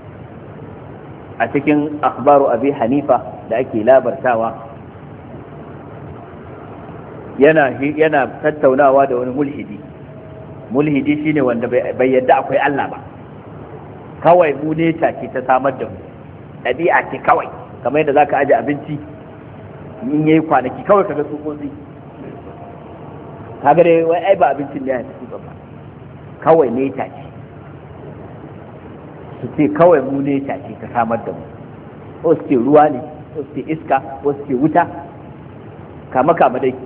A cikin akhbaru abi hanifa da ake labartawa, yana yana tattaunawa da wani mulhidi. Mulhidi shine wanda bai yadda akwai Allah ba, kawai mu ne take ta samar da mu, ɗabi'a ce kawai, kamar yadda zaka aje abinci in yayi kwanaki kawai kaga tsutsotsi, kaga dai wai ai ba abincin ne ya tafi ba, kawai ne take. Su ce kawai mu ne take ta samar da mu, ko su ce ruwa ne, ko su ce iska, ko su ce wuta, kama kama dai.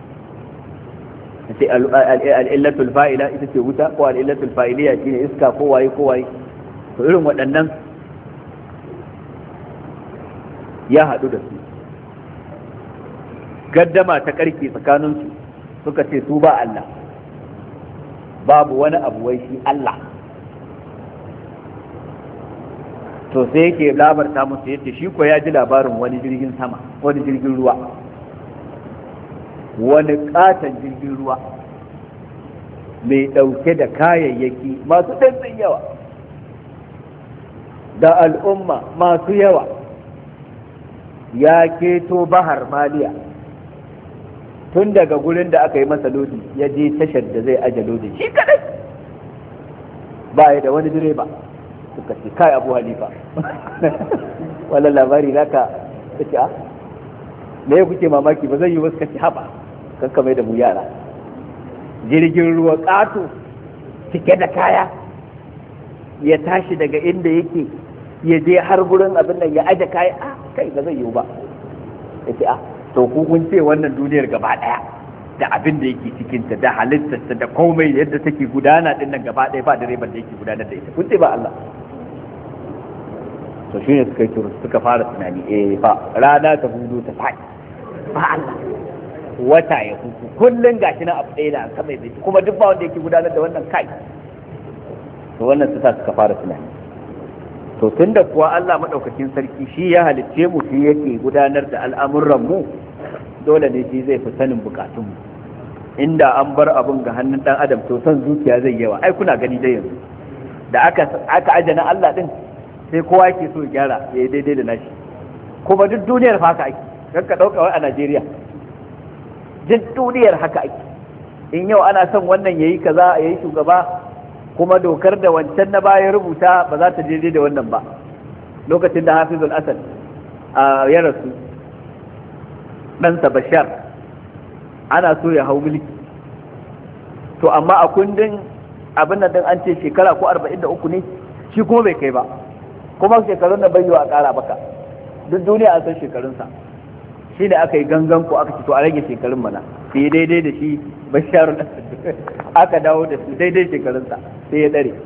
Sai al'illatul fa'ila ita ce wuta, ko al'illatul fa'iliya shine iska, ko waye ko waye. To irin waɗannan ya haɗu da su, gaddama ta ƙarfe tsakaninsu, suka ce su ba Allah, babu wani abu wai shi Allah. To sai yake labarta musu yace shi ko ya ji labarin wani jirgin sama, wani jirgin ruwa, wani katon jirgin ruwa mai ɗauke da kayayyaki masu ɗanɗan yawa da al'umma masu yawa, ya keto bahar maliya tun daga gurin da aka yi masa lodi ya je tashar da zai aje lodi shi kadai, ba ya da wani direba. Suka ce kai Abu Hanifa wannan labari naka, kace a me kuke mamaki, ba zai yi wasu, kace haba kanka mai da mu yara. Jirgin ruwa ƙato cike da kaya ya tashi daga inda yake ya je har gurin abin nan ya aje kaya, a kai ba zai yi ba. Yace a to ku kun ce wannan duniyar gaba daya da abin da yake cikinta da halittarta da komai yadda take gudana din nan gaba daya ba direban da yake gudanar da ita, kun ce ba Allah. To shi ne suka yi turu suka fara tunani, eh fa rana ta hudu ta faɗi ba Allah, wata ya hutu kullum gashi nan abu ɗaya da sama ya kuma duk ba wanda yake gudanar da wannan kai. To wannan su sa suka fara tunani. To tunda kuwa Allah madaukakin sarki shi ya halicce mu, shi yake gudanar da al'amuran mu, dole ne shi zai fi sanin bukatun mu. Inda an bar abun ga hannun dan adam to san zuciya zai yawa. Ai kuna gani dai yanzu da aka aka ajana Allah din, sai kowa yake so ya gyara ya yi daidai da nashi, kuma duk duniyar haka ake, kan ka ɗauka wai a Najeriya duk duniyar haka ake. In yau ana son wannan yayi kaza yayi shugaba, kuma dokar da wancan na baya rubuta ba za ta daidai da wannan ba. Lokacin da Hafizul Asad a ya rasu, ɗansa Bashar ana so ya hau mulki, to amma a kundin abin nan an ce shekara ko arba'in da uku ne, shi kuma bai kai ba, kuma shekarun da bai yi a ƙara baka, duk duniya an san shekarunsa. Shi ne aka yi gangan ko aka ce to a rage shekarun mana, sai daidai da shi Bashar aka dawo da su daidai shekarunsa, sai ya dare.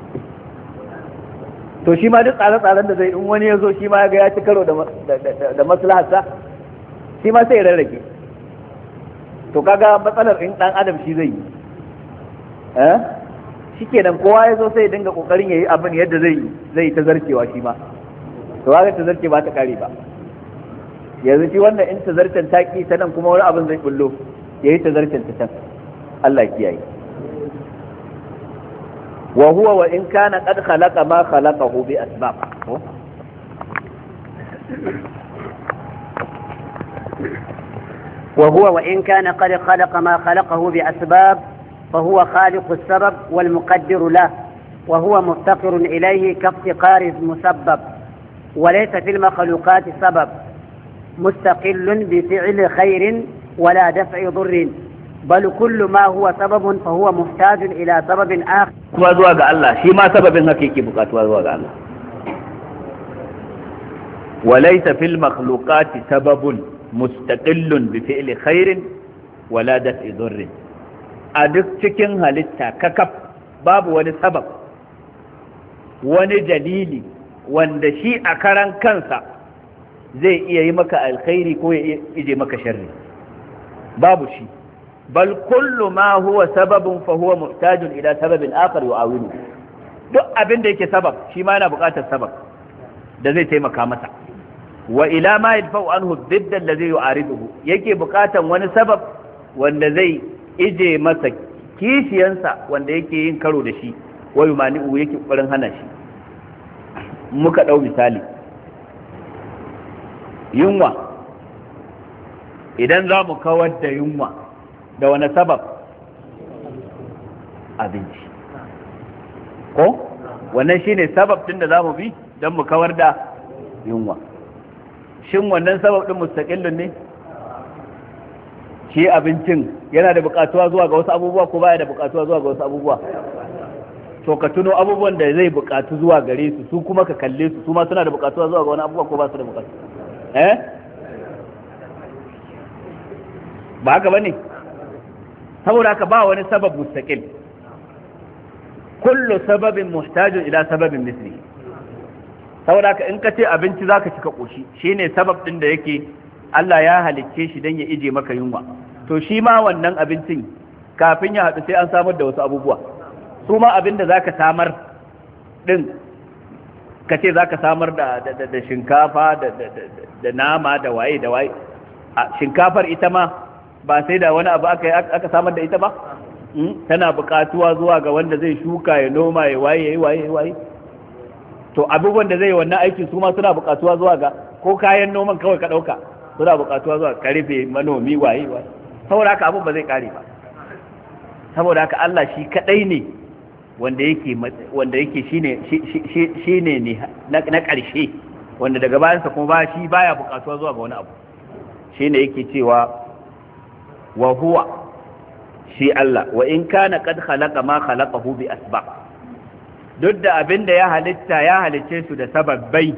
To shi ma duk tsare-tsaren da zai, in wani ya zo shi ma ya ga ya ci karo da maslaharsa, shi ma sai ya rarrage. To kaga matsalar in dan adam shi zai yi, eh shikenan kowa ya zo sai ya dinga kokarin yayi abin yadda zai zai ta zarcewa shi ma, to kaga ta zarce ba ta kare ba. Yanzu shi wannan in ta zarcen taki ta nan kuma wani abin zai bullo yayi ta zarcen ta can, Allah ya kiyaye. wa huwa wa in kana qad khalaqa ma khalaqahu bi asbab. وهو وإن كان قد خلق ما خلقه بأسباب فهو خالق السبب والمقدر له، وهو مفتقر إليه كافتقار المسبب، وليس في المخلوقات سبب مستقل بفعل خير ولا دفع ضر، بل كل ما هو سبب فهو محتاج إلى سبب آخر. وزواج الله شيء ما سبب حقيقي بقات وزواج الله. وليس في المخلوقات سبب مستقل بفعل خير ولا دفع ضر. a duk cikin halitta kakaf babu wani sabab, wani dalili, wanda shi a karan kansa zai iya yi maka alkhairi ko ya ije maka sharri, babu shi. bal kullu ma huwa sababun fa huwa muhtajun ila sababin akhar yu'awinu. duk abin da yake sabab shi ma yana buƙatar sabab da zai taimaka masa. wa ila ma yadfa'u anhu didda allazi yu'ariduhu, yake buƙatar wani sabab wanda zai ije masa kishiyansa wanda yake yin karo da shi, wa yumani'u yake ƙoƙarin hana shi. muka ɗau misali yunwa, idan za mu kawar da yunwa da wani sabab? abinci, ko wannan shine sabab din da za mu bi don mu kawar da yunwa. shin wannan sabab din mustaqillun ne? shi abincin yana da buƙatuwa zuwa ga wasu abubuwa ko baya da buƙatuwa zuwa ga wasu abubuwa? to ka tuno abubuwan da zai buƙatu zuwa gare su, su kuma ka kalle su, su ma suna da buƙatuwa zuwa ga wani abubuwa ko ba su da buƙatu? eh ba haka bane? saboda haka ba wani sabab mustaqil, kullu sababin muhtajun ila sababin misli. saboda haka in ka ce abinci zaka cika koshi, shine sabab din da yake Allah ya halicce shi dan ya ije maka yunwa, to shi ma wannan abincin kafin ya haɗu sai an samar da wasu abubuwa. su ma abin da zaka samar din, ka ce zaka samar da da shinkafa da da nama da waye da waye. shinkafar ita ma ba sai da wani abu aka aka samar da ita ba, tana buƙatuwa zuwa ga wanda zai shuka ya noma ya waye ya yi waye ya waye. to abubuwan da zai yi wannan aikin su ma suna buƙatuwa zuwa ga, ko kayan noman kawai ka ɗauka suna buƙatuwa zuwa karfe manomi waye waye. saboda haka abun ba zai ƙare ba. saboda haka Allah shi kaɗai ne wanda yake wanda yake shine shine ne na ƙarshe, wanda daga bayansa kuma ba shi baya buƙatuwa zuwa ga wani abu. shine yake cewa wa huwa shi Allah, wa in kana qad khalaqa ma khalaqahu bi asbab, duk da abinda ya halitta ya halicce su da sababbai,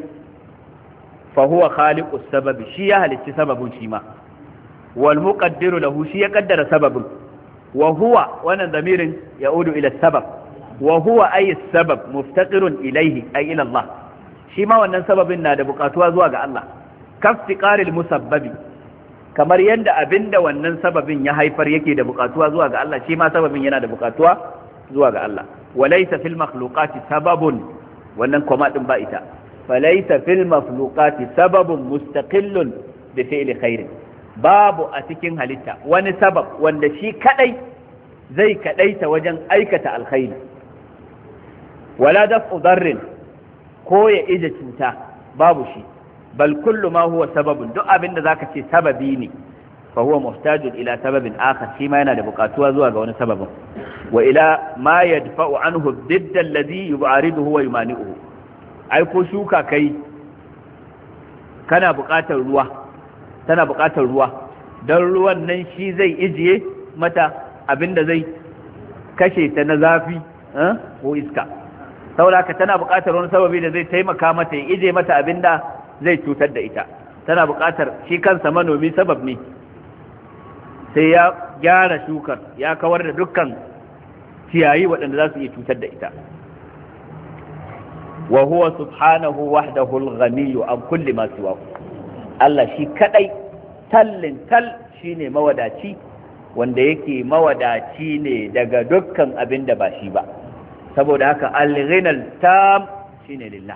fa huwa khaliqus sababi, shi ya halicci sababin shi ma, wal muqaddiru lahu, shi ya kaddara sababin. wa huwa wannan damirin yaudu ila sabab, wa huwa ay sabab muftaqirun ilayhi ay ila Allah, shi ma wannan sababin na da buƙatuwa zuwa ga Allah. kaftiqaril musabbabi, kamar yadda abinda wannan sababin ya haifar yake da buƙatuwa zuwa ga Allah, shi ma sababin yana da buƙatuwa zuwa ga Allah. walaysa fil makhluqati sababun, wannan kuma din ba ita, falaysa fil makhluqati sababun mustaqillun bi fi'li khairin, babu a cikin halitta wani sabab wanda shi kadai zai kadaita wajen aikata alkhairi, wala daf'u darrin, ko ya ije cuta, babu shi. bal kullu ma huwa sababun, duk abin da zaka ce sababi ne, fa huwa muhtajun ila sababin akhar, shi ma yana da buƙatuwa zuwa ga wani sababin. wa ila ma yadfa'u anhu didd alladhi yub'ariduhu wa yumani'uhu, ai ko shuka kai kana buƙatar ruwa, tana buƙatar ruwa, don ruwan nan shi zai ijiye mata abin da zai kashe ta na zafi ko iska. saboda ka tana buƙatar wani sababi da zai taimaka mata ya ije mata abin da zai cutar da ita. tana buƙatar shi kansa manomi sabab ne, sai ya gyara shukar, ya kawar da dukkan ciyayi waɗanda za su iya cutar da ita. wa huwa subhanahu wahdahu al-ghaniyyu an kulli ma siwahu, Allah shi kadai tallin tal shine mawadaci, wanda yake mawadaci ne daga dukkan abin da ba shi ba. saboda haka al-ghinal tam shine lillah.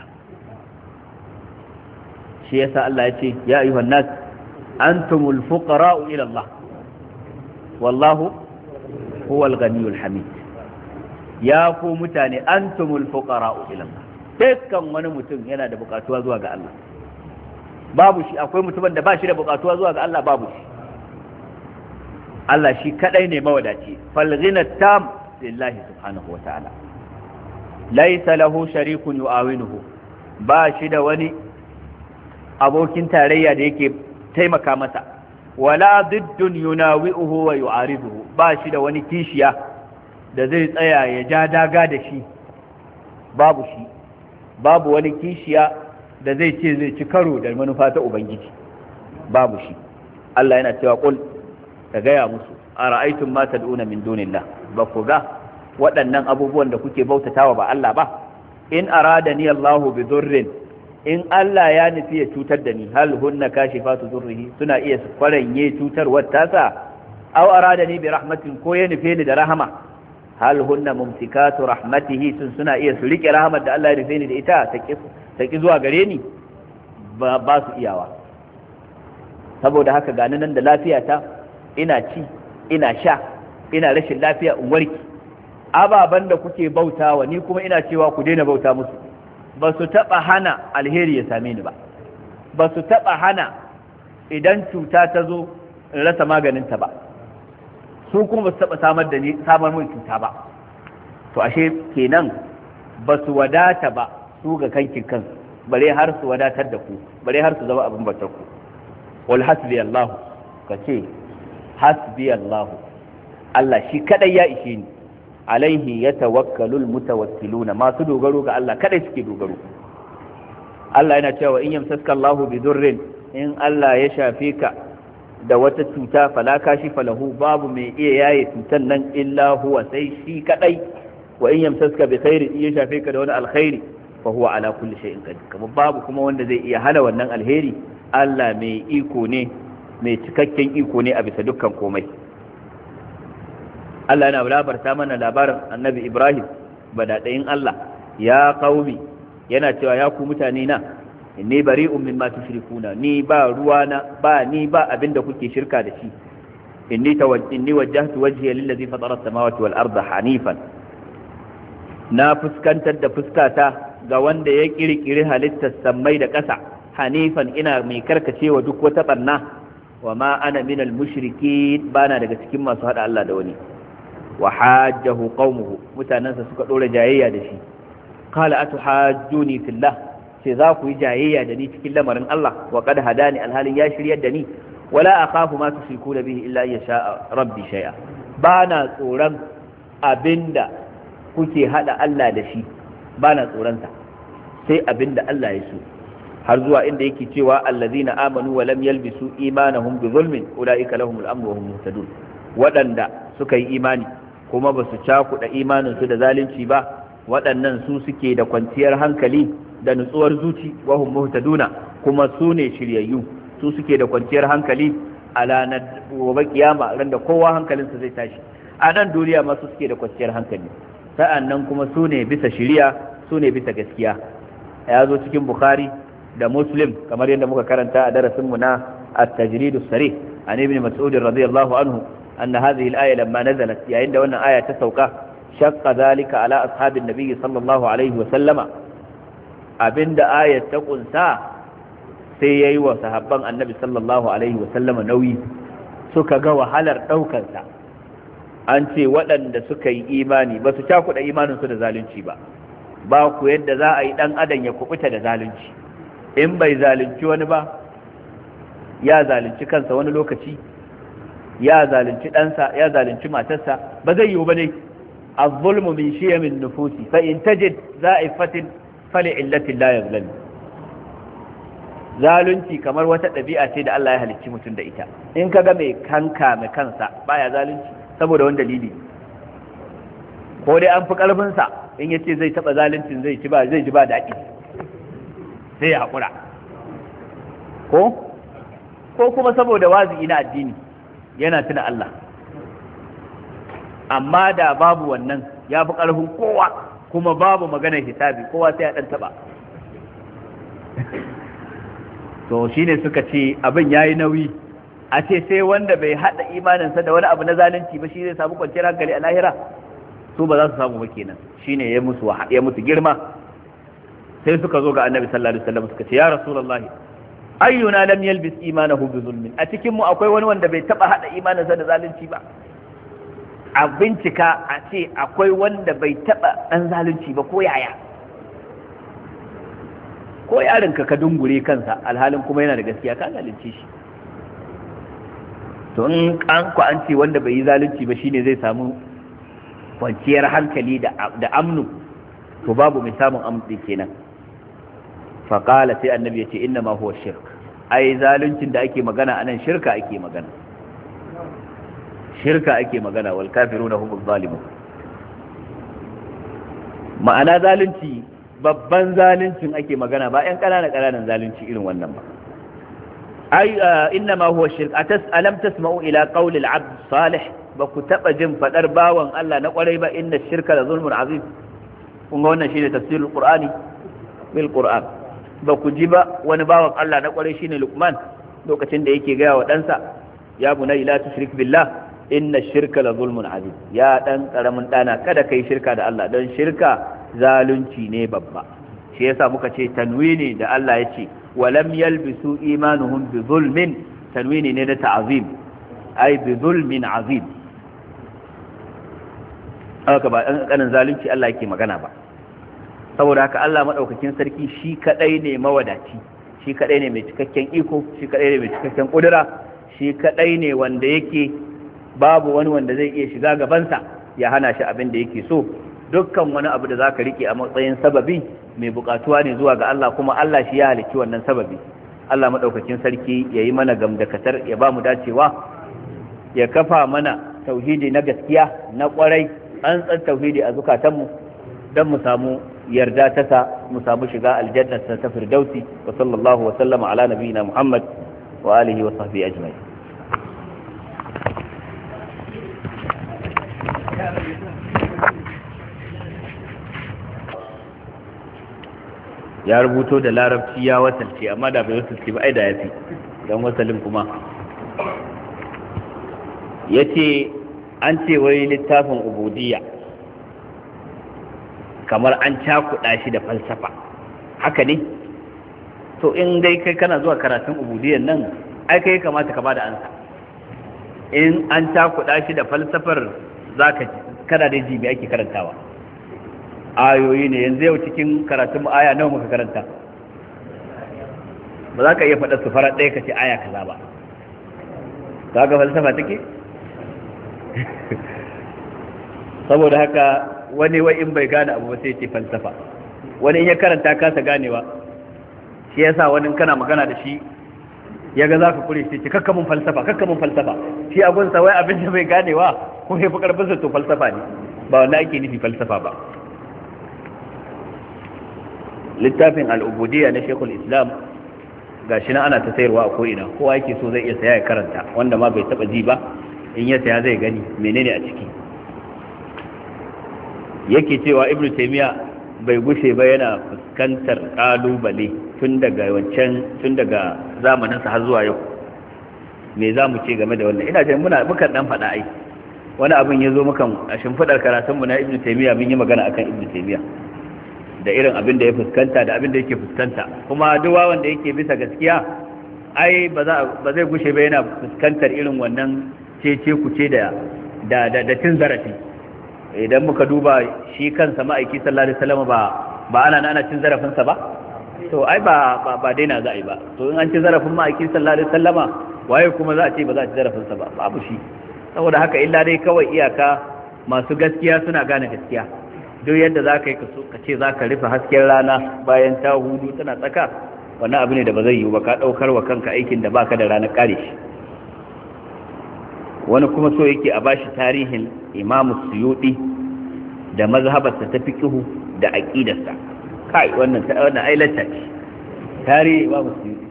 shi yasa Allah ya ce ya ayyuhan nas antumul fuqara'u ila Allah wallahu huwal ghaniyyul hamid. ya ku mutane antumul fuqara'u ila Allah, dukkan wani mutum yana da bukatuwa zuwa ga Allah, babu shi. akwai mutumin da ba shi da bukatuwa zuwa ga Allah, babu shi. Allah shi kadai ne mawadaci. fal ghina tam lillahi subhanahu wa ta'ala, laysa lahu sharikun yu'awinuhu, ba shi da wani abokin tarayya da yake taimaka masa, wala diddun yunawi'uhu wa yu'ariduhu, ba shi da wani kishiya da zai tsaya ya ja daga da shi, babu shi. babu wani kishiya da zai ce zai ci karo da manufa ta ubangiji, babu shi. Allah yana cewa qul, ka gaya musu, ara'aytum ma tad'una min dunillah, ba ku ga waɗannan abubuwan da kuke bautatawa ba Allah ba, in aradani Allahu bi durrin, in Allah ya nufi ya cutar da ni hal hunna kashifatu durrihi suna iya kwaranye cutarwar tasa aw aradani bi rahmatin ko ya nufe ni da rahama hal hunna mumsikatu rahmatihi sun suna iya su rike rahmar da Allah ya nufe ni da ita ta ki zuwa gare ni ba ba su iyawa saboda haka gani nan da lafiyata ina ci ina sha ina rashin lafiya in warki ababan da kuke bautawa ni kuma ina cewa ku daina bauta musu ba su taɓa hana alheri ya same ni ba ba su taɓa hana idan cuta ta zo in rasa maganinta ba su kuma ba su taɓa samar da ni samar min cuta ba to ashe kenan ba su wadata ba su ga kankin kansu bare har su wadatar da ku bare har su zama abin batar ku wal hasbi Allah ka ce hasbi Allah Allah shi kadai ya ishe ni alaihi yatawakkalul mutawakkiluna masu dogaro ga Allah kadai suke dogaro Allah yana cewa in yamsaska Allahu bi durrin in Allah ya shafe ka da wata cuta fala kashifa lahu babu mai iya yaye cutan nan illa huwa sai shi kadai wa in yamsaska bi khairin in ya shafe ka da wani alkhairi fa huwa ala kulli shay'in qadir kuma babu kuma wanda zai iya hana wannan alheri Allah mai iko ne mai cikakken iko ne a bisa dukkan komai Allah yana labarta mana labarin annabi Ibrahim badadayin Allah ya qaumi yana cewa ya ku mutane na inni bari'un mimma tushrikuna ni ba ruwana ba ni ba abinda kuke shirka da shi inni tawajjini wajjahtu wajhiya lillazi fatara as-samawati wal arda hanifan na fuskantar da fuskata ga wanda ya kirkiri halittar sammai da ƙasa hanifan ina mai karkacewa duk wata barna wa ma ana minal mushrikin bana daga cikin masu hada Allah da wani wa hajjahu qaumuhu mutanansa suka dora jayayya da shi qala atuhajjuni fillah sai za ku yi jayayya da ni cikin lamarin Allah wa qad hadani alhalin ya shiryar da ni wala akhafu ma tushrikuna bihi illa ya sha rabbi shay'a bana tsoron abinda kuke hada Allah da shi bana tsoron sa sai abinda Allah ya so har zuwa inda yake cewa allazina amanu wa lam yalbisu imanahum bi zulmin ulaika lahumul amru wa hum muhtadun wadanda suka yi imani kuma ba su cakuɗa imaninsu da zalunci ba waɗannan su suke da kwanciyar hankali da nutsuwar zuci wahum muhtaduna kuma su ne shiryayyu su suke da kwanciyar hankali a ranar gobe kiyama ran da kowa hankalinsa zai tashi a nan duniya ma su suke da kwanciyar hankali sa'annan kuma su ne bisa shiriya su ne bisa gaskiya ya zo cikin bukhari da muslim kamar yadda muka karanta a darasinmu na at-tajrid as-sarih an ibn mas'ud radiyallahu anhu أن هذه الآية لما نزلت يعني عندما آية تسوكا شق ذلك على أصحاب النبي صلى الله عليه وسلم أبند آية تقول سا سيئي وصحبان النبي صلى الله عليه وسلم نوي سكا قوى حلر توكا سا أنت ولن سكي إيماني بس تاكد إيمان سنة ذالنشي با باكو يد ذا أي دان أدن يكوكتا ذالنشي إن بي ذالنشي ونبا يا ذالنشي كان سوان لوكتي ya zalunci ɗansa ya zalunci matarsa ba zai yiwu ba ne az-zulmu min shiyamin nufusi fa in tajid za'ifatin fali illatin la yazlim zalunci kamar wata ɗabi'a ce da Allah ya halicci mutum da ita in kaga mai kanka mai kansa baya zalunci saboda wani dalili ko dai an fi karfin sa in yace zai taba zaluncin zai ci ba zai ji ba daɗi sai ya hakura ko ko kuma saboda wazi na addini yana tuna Allah amma da babu wannan ya fi ƙarfin kowa kuma babu maganar hisabi kowa sai ya ɗan taɓa to shi ne suka ce abin ya yi nauyi a ce sai wanda bai haɗa imaninsa da wani abu na zalunci ba shi zai samu kwanciyar hankali a lahira su ba za su samu ba kenan shi ne ya musu girma sai suka zo ga annabi sallallahu alaihi wasallam suka ce ya rasulullahi ayyuna lam yalbis imanahu bi zulmin a cikin mu akwai wani wanda bai taba hada imaninsa da zalunci ba a bincika a ce akwai wanda bai taba dan zalunci ba ko yaya ko yarinka ka dungure kansa alhalin kuma yana da gaskiya ka zalunce shi to in an ku an ce wanda bai yi zalunci ba shine zai samu kwanciyar hankali da da amnu to babu mai samun amnu kenan faƙala sai annabi ya ce inna ma huwa shirk ai zaluncin da ake magana anan shirka ake magana shirka ake magana wal kafiruna humuz zalimun ma'ana zalunci babban zaluncin ake magana ba ƴan ƙananan ƙananan zalunci irin wannan ba. ai inna ma huwa shirk atas alam tasma'u ila qawli al-abd salih ba ku taba jin fadar bawan Allah na kwarai ba inna shirka la zulmun azim. kun ga wannan shine tafsirul qur'ani bil qur'an. ba ku ji ba wani bawan Allah na kwarai shine Luqman lokacin da yake gaya wa ɗansa ya bunayya la tushrik billah inna shirka la zulmun azim. ya dan karamin dana kada kai shirka da Allah don shirka zalunci ne babba. shi yasa muka ce tanwini da Allah ya ce walam yalbisu imanuhum bi zulmin, tanwini ne na ta'zim ai bi zulmin azim. haka ba dan kanin zalunci Allah yake magana ba. saboda haka Allah madaukakin sarki shi kadai ne mawadaci, shi kadai ne mai cikakken iko, shi kadai ne mai cikakken kudura, shi kadai ne wanda yake babu wani wanda zai iya shiga gabansa ya hana shi abin da yake so. dukkan wani abu da zaka rike a matsayin sababi mai bukatuwa ne zuwa ga Allah, kuma Allah shi ya halicci wannan sababi. Allah madaukakin sarki yayi mana gamdakatar, ya ba mu dacewa, ya kafa mana tauhidi na gaskiya na kwarai, an tsan tauhidi a zukatanmu dan mu samu yarda ta sa mu samu shiga aljanna ta firdausi. wa sallallahu wa sallama ala nabiyina Muhammad wa alihi wa sahbihi ajma'in. ya rubuto da larabci ya wasalce, amma da bai wasalce ba ai da yafi dan wasalin kuma yace an ce wai littafin ubudiyya kamar an cakuɗa shi da falsafa, haka ne? to in dai kai kana zuwa karatun ubudiyyan nan ai kai kamata ka bada ansa. in an cakuɗa shi da falsafar zaka kada dai ji me ake karantawa. ayoyi ne yanzu yau cikin karatun aya nawa muka karanta? ba za ka iya faɗa su fara ɗaya ka ce aya kaza ba. ka ga falsafa take? saboda haka wani wai in bai gane abu ba sai ce falsafa, wani in ya karanta kasa ganewa, shi yasa wani kana magana da shi ya ga za ka kure shi ce kakkamin falsafa kakkamin falsafa, shi abunsa wai abin da bai ganewa ko ya fi karfinsa to falsafa ne, ba wanda ake nufi falsafa ba. littafin al'ubudiyya na shekul islam ga shi na ana ta sayarwa a ko'ina, kowa yake so zai iya saya ya karanta, wanda ma bai taba ji ba in ya saya zai gani menene a ciki. yake cewa ibnu taymiya bai gushe ba yana fuskantar kalubale tun daga wancan tun daga zamanin sa har zuwa yau. me za mu ce game da wannan? ina jin muna mukan dan faɗa ai wani abin ya zo mukan a shimfidar karatun mu na ibnu taymiya mun yi magana akan ibnu taymiya da irin abin da ya fuskanta da abin da yake fuskanta, kuma duk wanda yake bisa gaskiya ai ba zai gushe ba yana fuskantar irin wannan cece kuce da da da cin zarafi. idan muka duba shi kansa ma'aiki sallallahu alaihi wasallam ba ba ana ana cin zarafin sa ba, to ai ba ba daina za a yi ba. to in an ci zarafin ma'aiki sallallahu alaihi wasallama waye kuma za a ce ba za a ci zarafin sa ba? babu shi. saboda haka illa dai kawai iyaka masu gaskiya suna gane gaskiya. duk yadda za ka yi ka ce za ka rufe hasken rana bayan ta hudu tana tsaka, wannan abu ne da ba zai yi ba, ka ɗaukar wa kanka aikin da baka da ranar ƙare shi. wani kuma so yake a bashi tarihin imamu suyuɗi da mazhabarsa ta fiqhu da aqidarsa. kai wannan wannan ailata ce tarihi imamu suyuɗi.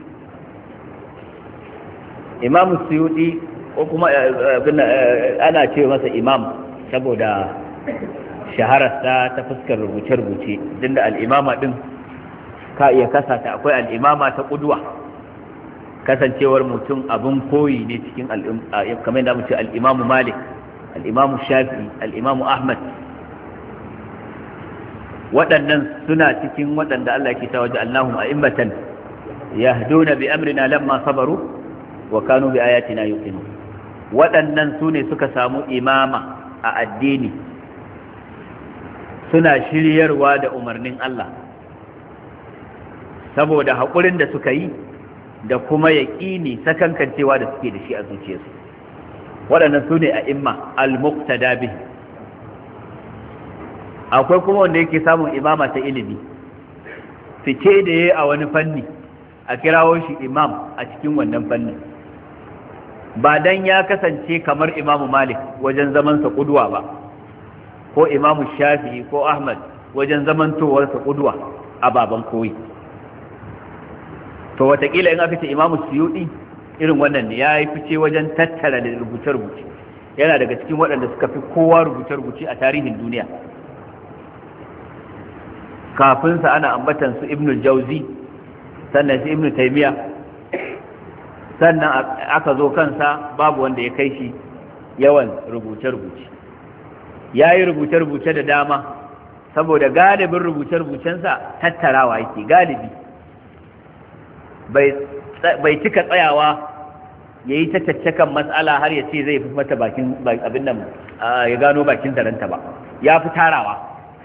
imamu suyuɗi ko kuma ana ce masa imam saboda shahararsa ta fuskar rubuce-rubuce, din da al'imama din ka iya kasa ta akwai al'imama ta ƙudwa, kasancewar mutum abin koyi ne cikin kamar da mu ce al'imamu malik, al'imamu shafi, al'imamu ahmad. waɗannan suna cikin waɗanda Allah ke tawaje Allahum a'immatan yahduna bi amrina lamma sabaru wa kanu bi ayatina yuqinun. waɗannan su ne suka samu imama a addini, suna shiryarwa da umarnin Allah saboda haƙurin da suka yi da kuma yaƙini sakankancewa da suke da shi a zuciyarsu. waɗannan su ne a imma al-muqtada bihi. akwai kuma wanda yake samun imama ta ilimi, fice da yayi a wani fanni a kirawo shi imam a cikin wannan fanni, ba dan ya kasance kamar imamu malik wajen zamansa ƙudwa ba, ko imamu shafi'i ko ahmad wajen zamantowarsa ƙudwa a baban koyi. To watakila in aka ce Imamu Suyuɗi irin wannan ne, ya yi fice wajen tattara da rubuce-rubuce, yana daga cikin waɗanda suka fi kowa rubuce-rubuce a tarihin duniya. Kafinsa ana ambatan su Ibn Jauzi, sannan su Ibn Taymiya, sannan aka zo kansa babu wanda ya kai shi yawan rubuce-rubuce. Ya yi rubuce-rubuce da dama, saboda galibin rubuce-rubucensa tattarawa yake galibi. Bai cika tsayawa ya yi ta caccakan matsala har ya ce zai fi mata bakin abin nan ya gano bakin zaranta ba, ya fi tarawa.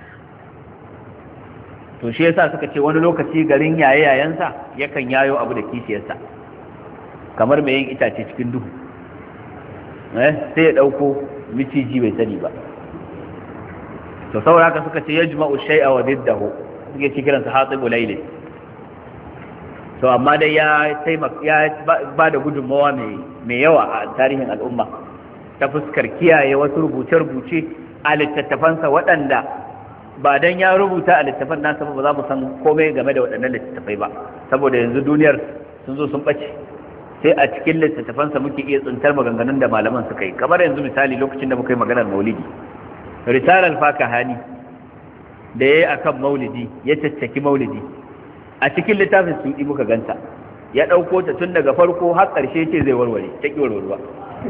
To shi yasa suka ce wani lokaci garin yaye yayansa yakan yayo abu da kishiyarsa, kamar mai yin itace cikin duhu, sai ya ɗauko miciji bai sani ba. To saboda haka suka ce yajma'u shay'a wa diddahu, suke ce kiransa hatibu laili. To amma dai ya taimaka, ya ba da gudunmawa mai yawa a tarihin al'umma ta fuskar kiyaye wasu rubuce-rubuce a littattafansa waɗanda ba dan ya rubuta a littattafan nasa ba za mu san komai game da waɗannan littattafai ba, saboda yanzu duniyar sun zo sun ɓace. Sai a cikin littattafansa muke iya tsintar maganganun da malaman suka yi, kamar yanzu misali lokacin da muka yi maganar maulidi, risalar fakahani da ya yi akan maulidi, ya caccaki maulidi, a cikin littafin Suyuɗi muka ganta, ya ɗauko ta tun daga farko har ƙarshe ce zai warware, ta ƙi warwarwa.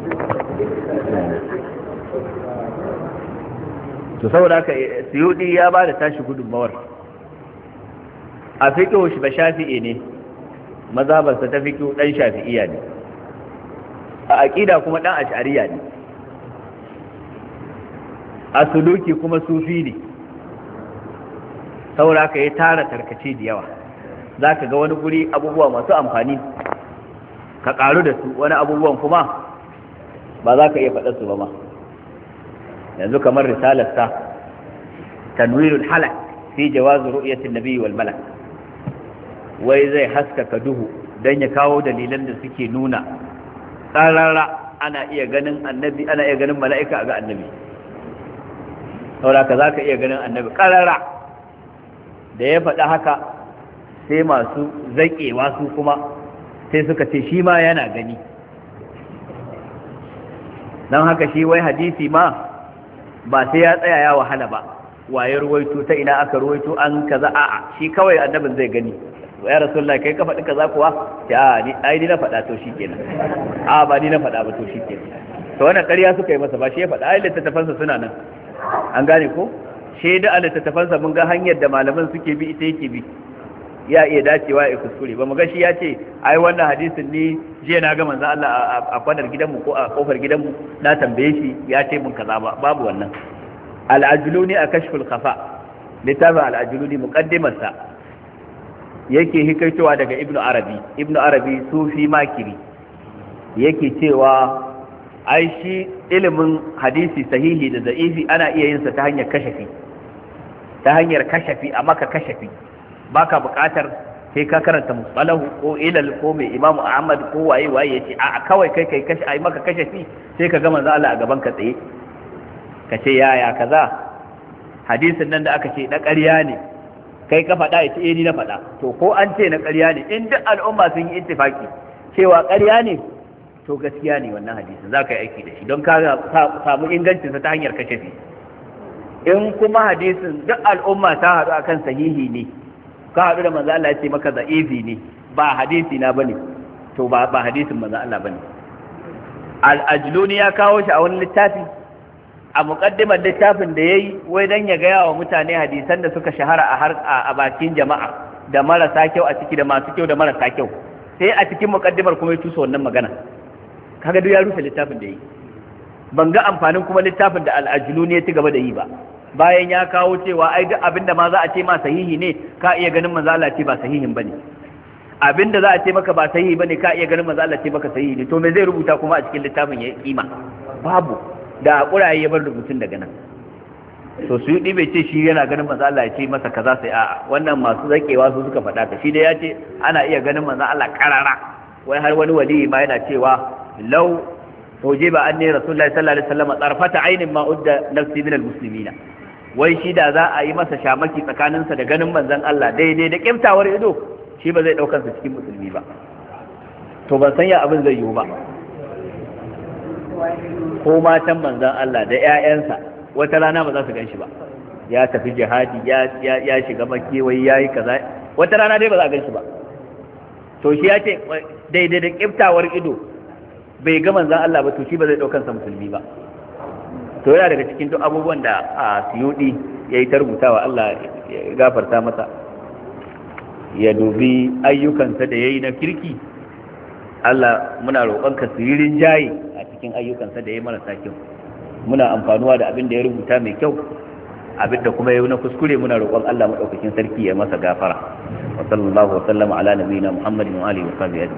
To saboda haka Suyuɗi ya ba da tashi gudunmawar. A fiƙo shi ba shafi'i ne, mazhabarsa ta fiƙo ɗan shafi'iya ne, a aƙida kuma ɗan ash'ariya ne, a suluki kuma sufi ne. Saboda haka ya tara tarkace da yawa. Za ka ga wani guri abubuwa masu amfani ka ƙaru da su, wani abubuwan kuma ba za ka iya faɗa su ba ma. Yanzu kamar risalarsa tanwirul halak fi jawazi ru'yatin nabiyyi wal malak, wai zai haskaka duhu dan ya kawo dalilan da suke nuna tsarara ana iya ganin annabi, ana iya ganin mala'ika ga annabi. Saboda ka za ka iya ganin annabi ƙarara. Da ya faɗa haka sai masu zaƙewa su kuma sai suka ce shi ma yana gani, don haka shi wai hadisi ma ba sai ya tsaya ya wahala ba, waye ruwaito, ta ina aka ruwaito, an kaza, a'a shi kawai annabin zai gani. Ya Rasulullah kai ka faɗi kaza kuwa? Ya ni ai ni na faɗa, to shi kenan. A ba ni na faɗa ba, to shi kenan. To wannan ƙarya suka yi masa, ba shi ya faɗa. Ai littattafansa suna nan, an gane ko? Shaida a littattafansa mun ga hanyar da malaman suke bi, ita yake bi. Ya iya dacewa ya kuskure ba mu ga shi ya ce ai wannan hadisin ne jiya na ga manzo Allah a kwanar gidanmu ko a kofar gidanmu na tambaye shi ya ce mun kaza ba, babu wannan. Al-Ajluni a Kashful Khafa, littafin Al-Ajluni muqaddimarsa yake hikaitowa daga Ibn Arabi. Ibn Arabi sufi makiri yake cewa ai shi ilimin hadisi sahihi da da'ifi ana iya yin sa ta hanyar kashafi, ta hanyar kashafi a maka kashafi. Baka buƙatar sai ka karanta musalahu ko ilal ko mai Imamu Ahmad ko waye waye yace a kawai kai kai kashi ai maka kashafi sai ka ga manzo Allah a gaban ka tsaye ka ce yaya kaza hadisin nan da aka ce na ƙarya ne, kai ka faɗa ya ce eh ni na faɗa. To ko an ce na ƙarya ne, in duk al'umma sun yi ittifaki cewa ƙarya ne, to gaskiya ne wannan hadisin za ka yi aiki da shi don ka samu ingancinsa ta hanyar kashafi. In kuma hadisin duk al'umma ta haɗu akan sahihi ne, ka haɗu da manzo Allah ya ce maka za'ifi ne, ba hadisi na bane, to ba ba hadisin manzo Allah bane. Al-Ajluni ya kawo shi a wani littafi, a muqaddimar littafin da yayi wai dan ya gaya wa mutane hadisan da suka shahara a har a bakin jama'a, da marasa kyau a ciki da masu kyau da marasa kyau, sai a cikin muqaddimar kuma ya tuso wannan magana. Kaga duk ya rufe littafin da yayi. Ban ga amfanin kuma littafin da Al-Ajluni ya ci gaba da yi ba, bayan ya kawo cewa ai duk abinda ma za a ce ma sahihi ne ka iya ganin manzo Allah ce ba sahihin bane, abinda za a ce maka ba sahihi bane ka iya ganin manzo Allah ce maka sahihi ne, to me zai rubuta kuma a cikin littafin ya kima? Babu. Da kuraye ya bar rubutun daga nan. To su yi bai ce shi yana ganin manzo Allah ya ce masa kaza sai a'a, wannan masu zakewa su suka faɗa ka. Shi dai ya ce ana iya ganin manzo Allah karara, wai har wani wali ma yana cewa law ujiba anni rasulullahi sallallahu alaihi wasallam tarfata ainin ma udda nafsi min almuslimina, wai shi da za a yi masa shamaki tsakaninsa da ganin manzon Allah daidai da kiftawar ido shi ba zai daukar sa cikin musulmi ba. To ban san ya abin zai yiwu ba. Ko matan manzon Allah da ƴaƴansa wata rana ba za su ganshi ba, ya tafi jihadi ya ya shiga makewayi yayi kaza, wata rana dai ba za a ganshi ba. To shi ya ce daidai da kiftawar ido bai ga manzon Allah ba, to shi ba zai daukar sa musulmi ba. To yana daga cikin duk abubuwan da a Suyudi ya yi ta rubutawa, Allah ya gafarta masa, ya dubi ayyukansa da ya yi na kirki. Allah muna roƙonka su yi rinjaye a cikin ayyukansa da ya yi marasa kyau. Muna amfanuwa da abin da ya rubuta mai kyau, abin da kuma ya yi na kuskure muna roƙon Allah maɗaukakin sarki ya masa gafara. Wa sallallahu wa sallama ala nabiyina Muhammadin wa alihi wa sahbihi.